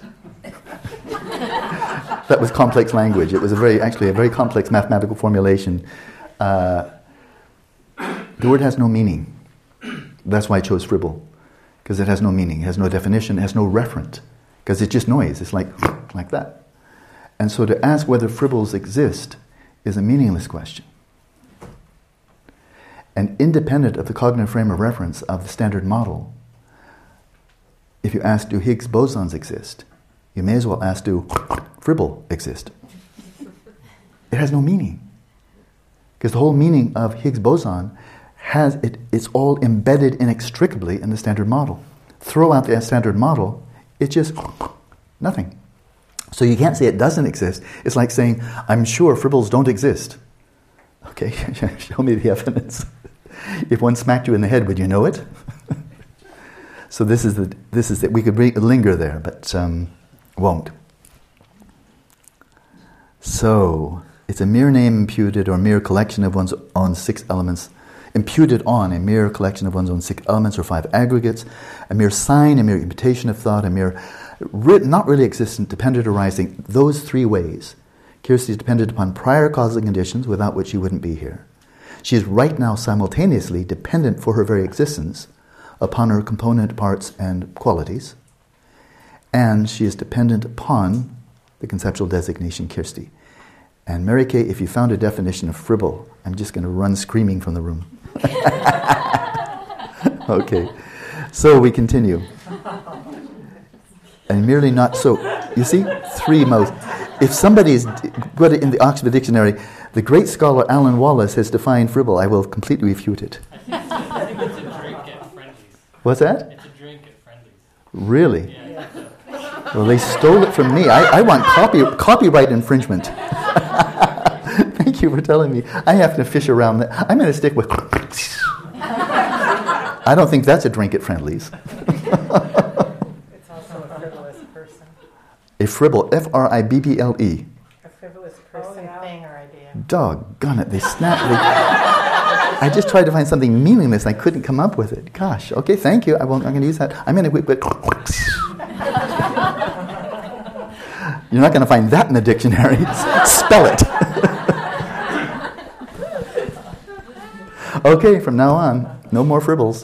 That was complex language. It was actually a very complex mathematical formulation. The word has no meaning. That's why I chose fribble, because it has no meaning, it has no definition, it has no referent, because it's just noise. It's like that. And so to ask whether fribbles exist is a meaningless question. And independent of the cognitive frame of reference of the standard model, if you ask, do Higgs bosons exist? You may as well ask, do fribble exist? It has no meaning. Because the whole meaning of Higgs boson it's all embedded inextricably in the standard model. Throw out the standard model, it's just nothing. So you can't say it doesn't exist. It's like saying, I'm sure fribbles don't exist. Okay, show me the evidence. If one smacked you in the head, would you know it? So this is it. We could linger there, but won't. So it's a mere name imputed or mere collection of one's own 6 elements, imputed on a mere collection of one's own 6 elements or 5 aggregates, a mere sign, a mere imputation of thought, a mere not really existent, dependent arising. Those 3 ways. Kirsty is dependent upon prior causal conditions without which she wouldn't be here. She is right now simultaneously dependent for her very existence upon her component parts and qualities, and she is dependent upon the conceptual designation Kirsty. And Mary Kay, if you found a definition of fribble, I'm just going to run screaming from the room. Okay, so we continue. And merely not so. You see, 3 most. If somebody's got it in the Oxford Dictionary, the great scholar Alan Wallace has defined fribble, I will completely refute it. I think it's a drink at Friendly's. What's that? It's a drink at Friendly's. Really? Yeah. Well, they stole it from me. I want copyright infringement. Thank you for telling me. I have to fish around that. I'm going to stick with... I don't think that's a drink at Friendly's. It's also a frivolous person. A fribble, Fribble. A frivolous person doggone it, they snapped. I just tried to find something meaningless and I couldn't come up with it. Gosh, okay, thank you. I'm going to use that. I'm going to quit. You're not going to find that in the dictionary. Spell it. Okay, from now on, no more fribbles.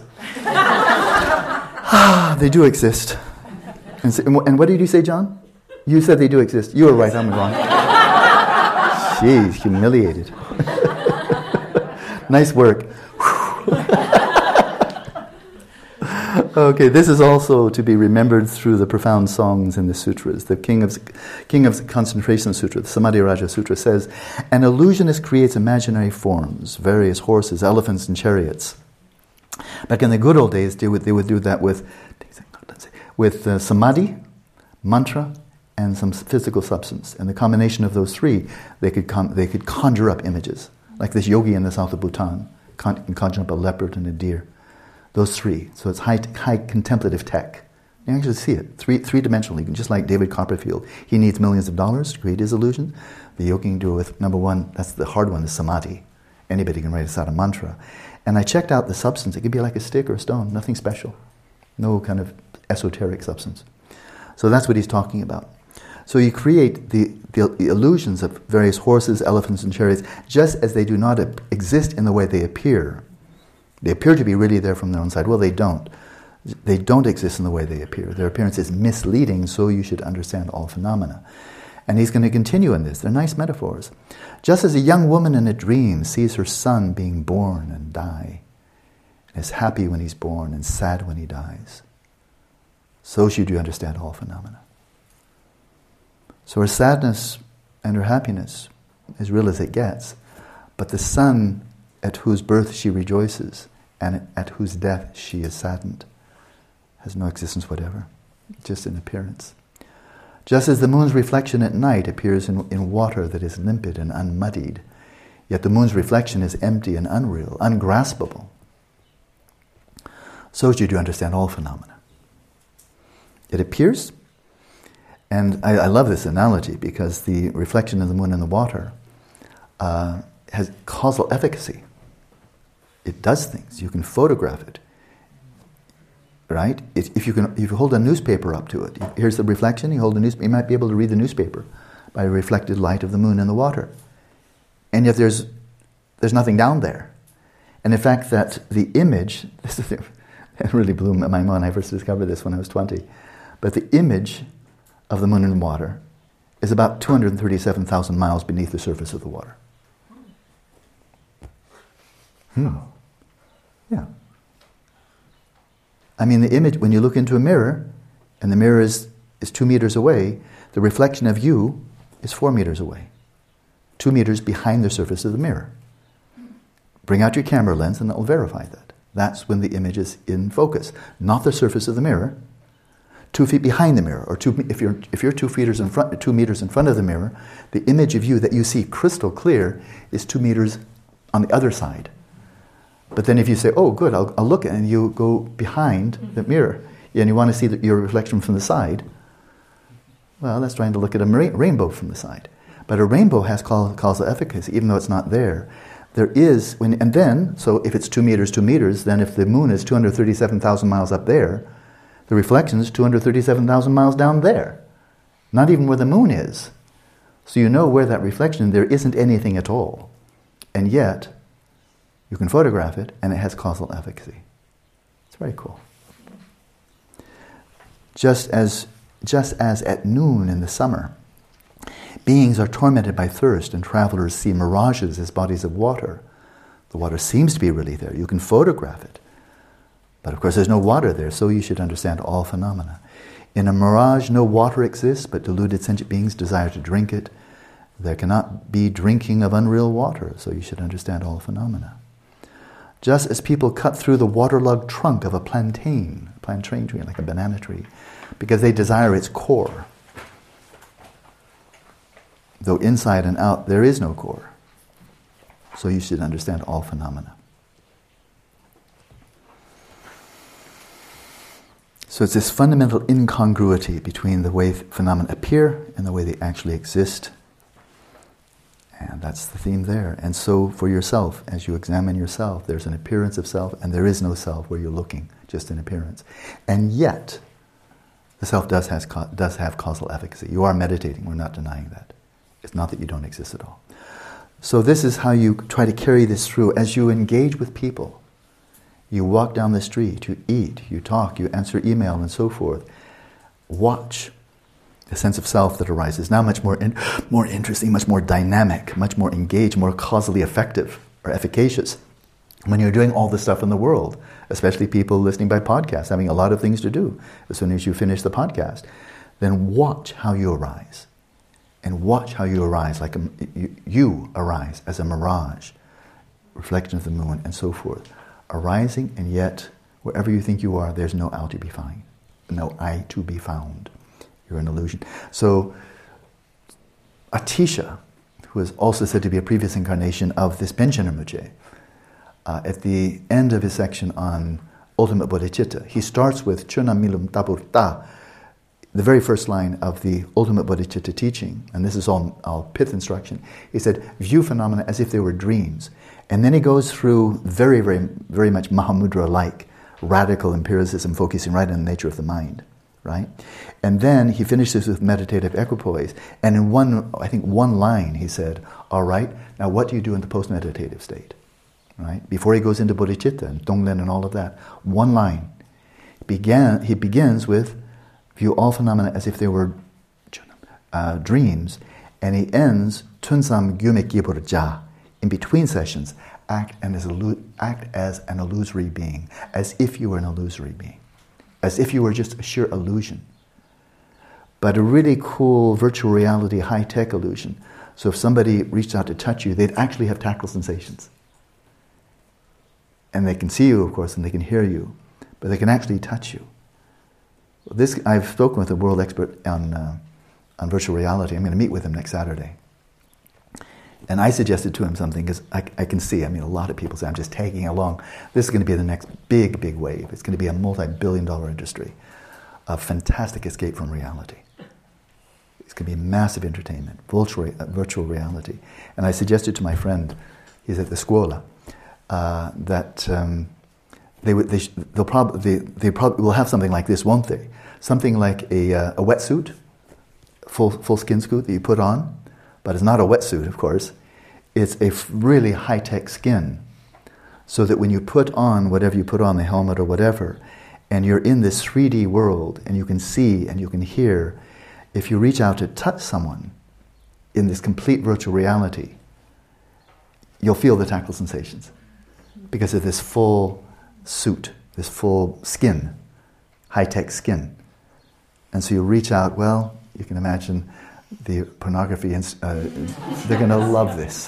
They do exist. And what did you say, John? You said they do exist. You were right, I'm wrong. Jeez, humiliated. Nice work. Okay, this is also to be remembered through the profound songs in the sutras. The King of Concentration Sutra, the Samadhi Raja Sutra, says, an illusionist creates imaginary forms, various horses, elephants, and chariots. Back in the good old days, they would do that with samadhi, mantra, and some physical substance. And the combination of those three, they could conjure up images. Like this yogi in the south of Bhutan can conjure up a leopard and a deer. Those three. So it's high contemplative tech. You actually see it, three-dimensionally, just like David Copperfield. He needs millions of dollars to create his illusion. The yogi can do it with, number one, that's the hard one, is samadhi. Anybody can write us out a mantra. And I checked out the substance. It could be like a stick or a stone, nothing special. No kind of esoteric substance. So that's what he's talking about. So you create the illusions of various horses, elephants, and chariots, just as they do not exist in the way they appear. They appear to be really there from their own side. Well, they don't. They don't exist in the way they appear. Their appearance is misleading, so you should understand all phenomena. And he's going to continue in this. They're nice metaphors. Just as a young woman in a dream sees her son being born and die, and is happy when he's born and sad when he dies, so should you understand all phenomena. So her sadness and her happiness, as real as it gets, but the son at whose birth she rejoices and at whose death she is saddened has no existence whatever, just in appearance. Just as the moon's reflection at night appears in water that is limpid and unmuddied, yet the moon's reflection is empty and unreal, ungraspable, so should you understand all phenomena. It appears, and I love this analogy because the reflection of the moon in the water has causal efficacy. It does things. You can photograph it, right? If you hold a newspaper up to it, here's the reflection. You hold a newspaper. You might be able to read the newspaper by the reflected light of the moon in the water, and yet there's nothing down there. And in fact, that the image, it really blew my mind when I first discovered this when I was 20. But the image of the moon in water is about 237,000 miles beneath the surface of the water. Yeah. I mean, the image, when you look into a mirror, and the mirror is 2 meters away, the reflection of you is 4 meters away. 2 meters behind the surface of the mirror. Bring out your camera lens and it will verify that. That's when the image is in focus. Not the surface of the mirror, 2 feet behind the mirror, or if you're 2 meters in front of the mirror, the image of you that you see crystal clear is 2 meters on the other side. But then if you say, oh good, I'll look, and you go behind the mirror, and you want to see your reflection from the side, well, that's trying to look at a rainbow from the side. But a rainbow has causal efficacy, even though it's not there. There is, so if it's 2 meters, then if the moon is 237,000 miles up there, the reflection is 237,000 miles down there. Not even where the moon is. So you know where that reflection, there isn't anything at all. And yet, you can photograph it, and it has causal efficacy. It's very cool. Just as at noon in the summer, beings are tormented by thirst and travelers see mirages as bodies of water. The water seems to be really there. You can photograph it. But of course there's no water there, so you should understand all phenomena. In a mirage, no water exists, but deluded sentient beings desire to drink it. There cannot be drinking of unreal water, so you should understand all phenomena. Just as people cut through the waterlogged trunk of a plantain tree, like a banana tree, because they desire its core. Though inside and out there is no core. So you should understand all phenomena. So it's this fundamental incongruity between the way phenomena appear and the way they actually exist. And that's the theme there. And so for yourself, as you examine yourself, there's an appearance of self, and there is no self where you're looking, just an appearance. And yet, the self does have causal efficacy. You are meditating, we're not denying that. It's not that you don't exist at all. So this is how you try to carry this through. As you engage with people, you walk down the street, you eat, you talk, you answer email and so forth. Watch the sense of self that arises. Now much more interesting, much more dynamic, much more engaged, more causally effective or efficacious. When you're doing all the stuff in the world, especially people listening by podcast, having a lot of things to do as soon as you finish the podcast, then watch how you arise. And watch how you arise, like you arise as a mirage, reflection of the moon, and so forth. Arising, and yet, wherever you think you are, there's no I to be found. No I to be found. You're an illusion. So, Atisha, who is also said to be a previous incarnation of this Panchen Rinpoche, at the end of his section on ultimate bodhicitta, he starts with Chuna Milum Tapurta, the very first line of the ultimate bodhicitta teaching, and this is all pith instruction. He said, view phenomena as if they were dreams. And then he goes through very, very, very much Mahamudra-like radical empiricism, focusing right on the nature of the mind, right? And then he finishes with meditative equipoise. And in one line, he said, all right, now what do you do in the post-meditative state? Right? Before he goes into bodhicitta and Tonglen and all of that, one line. He begins with, view all phenomena as if they were dreams, and he ends Tunsam Gyumek Yiburja. In between sessions, act as an illusory being, as if you were an illusory being, as if you were just a sheer illusion, but a really cool virtual reality, high-tech illusion. So if somebody reached out to touch you, they'd actually have tactile sensations, and they can see you, of course, and they can hear you, but they can actually touch you. This, I've spoken with a world expert on virtual reality. I'm going to meet with him next Saturday. And I suggested to him something, because I can see, a lot of people say, I'm just tagging along. This is going to be the next big, big wave. It's going to be a multi-billion-dollar industry of fantastic escape from reality. It's going to be massive entertainment, virtual reality. And I suggested to my friend, he's at the Scuola, that they will have something like this, won't they? Something like a wetsuit, full skin suit that you put on, but it's not a wetsuit, of course. It's a really high-tech skin, so that when you put on whatever you put on, the helmet or whatever, and you're in this 3D world, and you can see and you can hear, if you reach out to touch someone in this complete virtual reality, you'll feel the tactile sensations because of this full suit, this full skin, high-tech skin. And so you reach out, well, you can imagine the pornography, they're going to love this.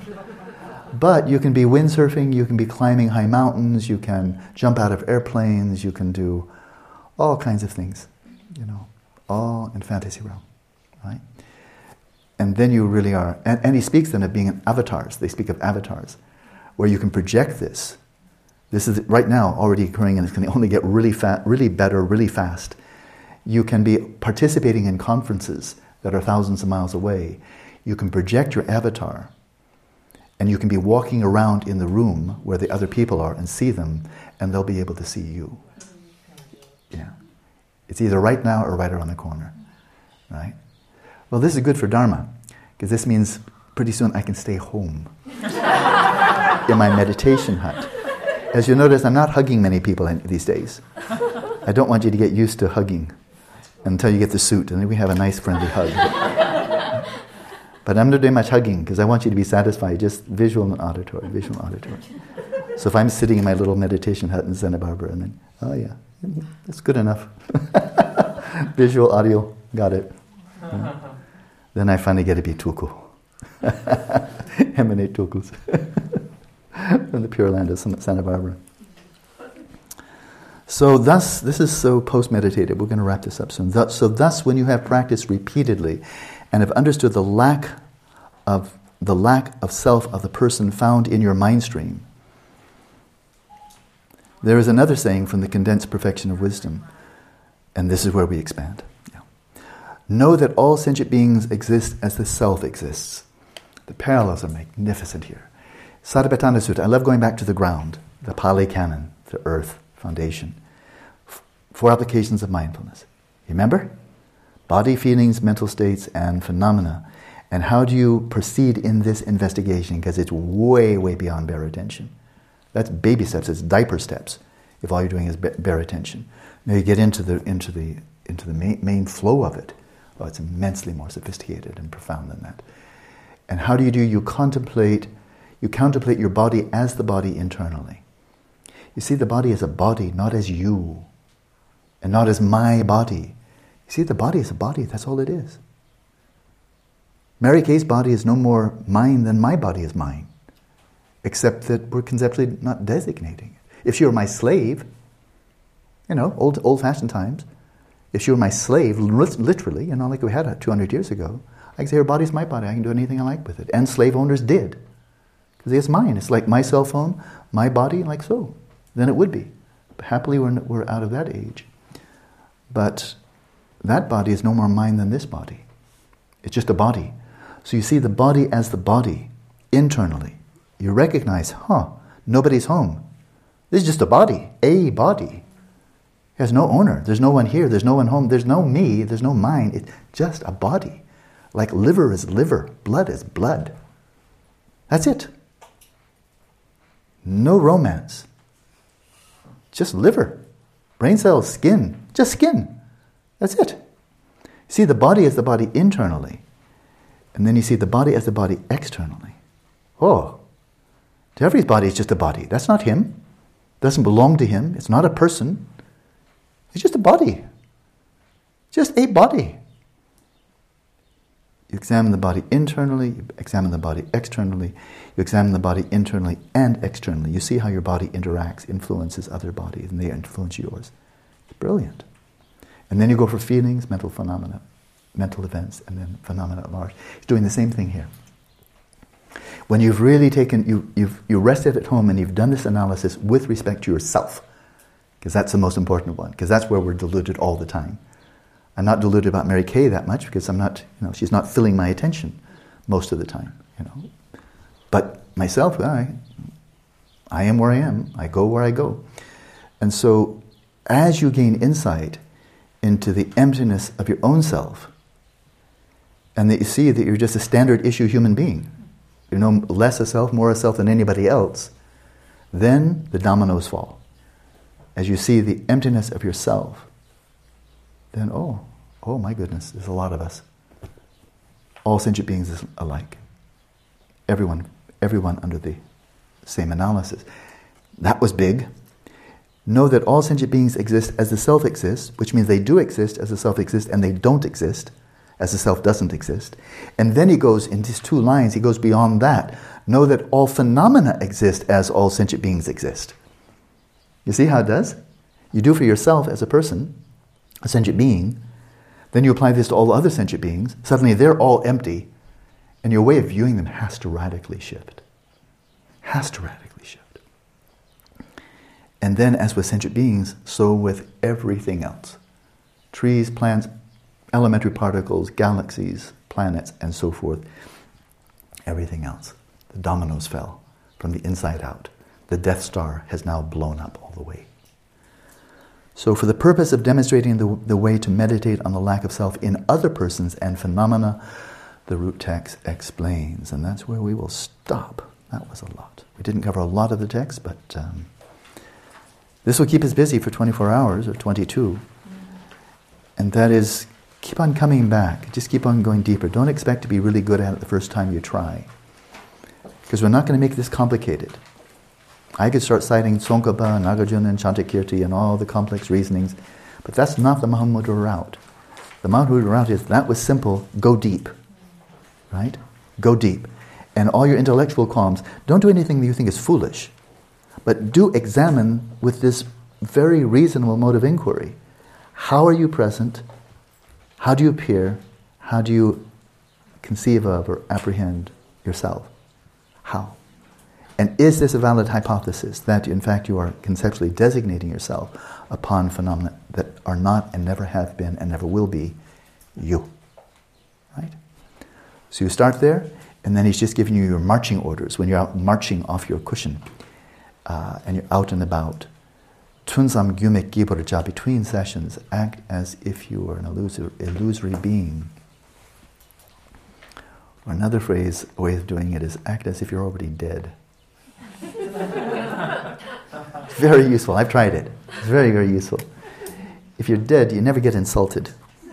But you can be windsurfing, you can be climbing high mountains, you can jump out of airplanes, you can do all kinds of things, all in fantasy realm, right? And then you really are, and he speaks then of being avatars. They speak of avatars, where you can project this. This is right now already occurring, and it's going to only get really better, really fast. You can be participating in conferences that are thousands of miles away. You can project your avatar, and you can be walking around in the room where the other people are and see them, and they'll be able to see you. Yeah. It's either right now or right around the corner, right? Well, this is good for Dharma, because this means pretty soon I can stay home in my meditation hut. As you notice, I'm not hugging many people these days. I don't want you to get used to hugging until you get the suit, and then we have a nice friendly hug. But I'm not doing much hugging, because I want you to be satisfied, just visual and auditory. So if I'm sitting in my little meditation hut in Santa Barbara, and then, oh yeah, that's good enough. Visual, audio, got it. Yeah. Then I finally get to be tulku. Emanate tulkus. From the Pure Land of Santa Barbara. So thus, this is so post-meditative. We're going to wrap this up soon. Thus, when you have practiced repeatedly and have understood the lack of self of the person found in your mind stream, there is another saying from the condensed perfection of wisdom, and this is where we expand. Yeah. Know that all sentient beings exist as the self exists. The parallels are magnificent here. Satipatthana Sutta, I love going back to the ground, the Pali Canon, the earth, foundation. 4 applications of mindfulness. Remember? Body, feelings, mental states, and phenomena. And how do you proceed in this investigation? Because it's way, way beyond bare attention. That's baby steps, it's diaper steps, if all you're doing is bare attention. Now you get into the main flow of it. Oh, it's immensely more sophisticated and profound than that. And how do? You contemplate your body as the body internally. You see the body as a body, not as you, and not as my body. You see the body as a body, that's all it is. Mary Kay's body is no more mine than my body is mine, except that we're conceptually not designating it. If she were my slave, old-fashioned times, if she were my slave, literally, like we had 200 years ago, I could say her body's my body, I can do anything I like with it. And slave owners did. Because it's mine. It's like my cell phone, my body, like so. Then it would be. But happily, we're out of that age. But that body is no more mine than this body. It's just a body. So you see the body as the body, internally. You recognize, nobody's home. This is just a body. A body. It has no owner. There's no one here. There's no one home. There's no me. There's no mine. It's just a body. Like liver is liver. Blood is blood. That's it. No romance. Just liver. Brain cells, skin. Just skin. That's it. See the body as the body internally. And then you see the body as the body externally. Oh. Jeffrey's body is just a body. That's not him. Doesn't belong to him. It's not a person. It's just a body. Just a body. You examine the body internally, you examine the body externally, you examine the body internally and externally. You see how your body interacts, influences other bodies, and they influence yours. It's brilliant. And then you go for feelings, mental phenomena, mental events, and then phenomena at large. He's doing the same thing here. When you've really taken, you rested at home and you've done this analysis with respect to yourself, because that's the most important one, because that's where we're deluded all the time. I'm not deluded about Mary Kay that much because I'm not, she's not filling my attention most of the time, But myself, I am where I am. I go where I go. And so as you gain insight into the emptiness of your own self, and that you see that you're just a standard issue human being, you're no less a self, more a self than anybody else, then the dominoes fall. As you see the emptiness of yourself, then oh my goodness, there's a lot of us. All sentient beings is alike. Everyone under the same analysis. That was big. Know that all sentient beings exist as the self exists, which means they do exist as the self exists, and they don't exist as the self doesn't exist. And then he goes, in these 2 lines, he goes beyond that. Know that all phenomena exist as all sentient beings exist. You see how it does? You do for yourself as a person, a sentient being, then you apply this to all other sentient beings, suddenly they're all empty, and your way of viewing them has to radically shift. Has to radically shift. And then, as with sentient beings, so with everything else. Trees, plants, elementary particles, galaxies, planets, and so forth. Everything else. The dominoes fell from the inside out. The Death Star has now blown up all the way. So for the purpose of demonstrating the way to meditate on the lack of self in other persons and phenomena, the root text explains. And that's where we will stop. That was a lot. We didn't cover a lot of the text, but this will keep us busy for 24 hours, or 22. And that is, keep on coming back. Just keep on going deeper. Don't expect to be really good at it the first time you try. Because we're not going to make this complicated. I could start citing Tsongkhapa, Nagarjuna, and Chantakirti and all the complex reasonings, but that's not the Mahamudra route. The Mahamudra route is, that was simple, go deep. Right? Go deep. And all your intellectual qualms, don't do anything that you think is foolish, but do examine with this very reasonable mode of inquiry. How are you present? How do you appear? How do you conceive of or apprehend yourself? How? And is this a valid hypothesis that, in fact, you are conceptually designating yourself upon phenomena that are not and never have been and never will be you? Right? So you start there, And then he's just giving you your marching orders when you're out marching off your cushion and you're out and about. Tunsam gyumek giborja, between sessions, act as if you were an illusory being. Or another way of doing it is act as if you're already dead. It's very useful. I've tried it. It's very, very useful. If you're dead, you never get insulted.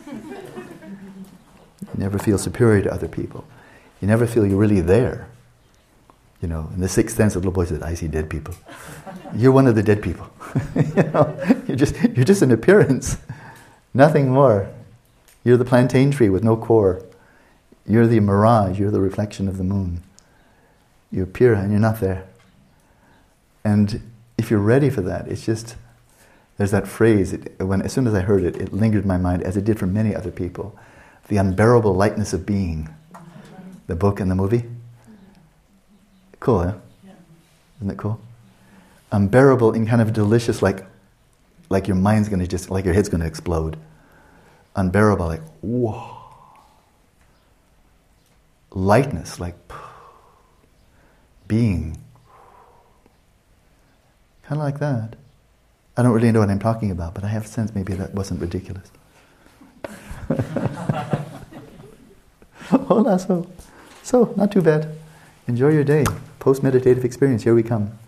You never feel superior to other people. You never feel you're really there. You know, in the Sixth Sense, the little boy said, "I see dead people." You're one of the dead people. You know, you're just an appearance, nothing more. You're the plantain tree with no core. You're the mirage. You're the reflection of the moon. You appear and you're not there. And if you're ready for that, it's just, there's that phrase, as soon as I heard it, it lingered in my mind, as it did for many other people. The unbearable lightness of being. The book and the movie. Cool, huh? Yeah. Isn't it cool? Unbearable and kind of delicious, like your mind's going to just, like your head's going to explode. Unbearable, like, whoa. Lightness, like being. Kind of like that. I don't really know what I'm talking about, but I have a sense maybe that wasn't ridiculous. Hola, so not too bad. Enjoy your day. Post-meditative experience, here we come.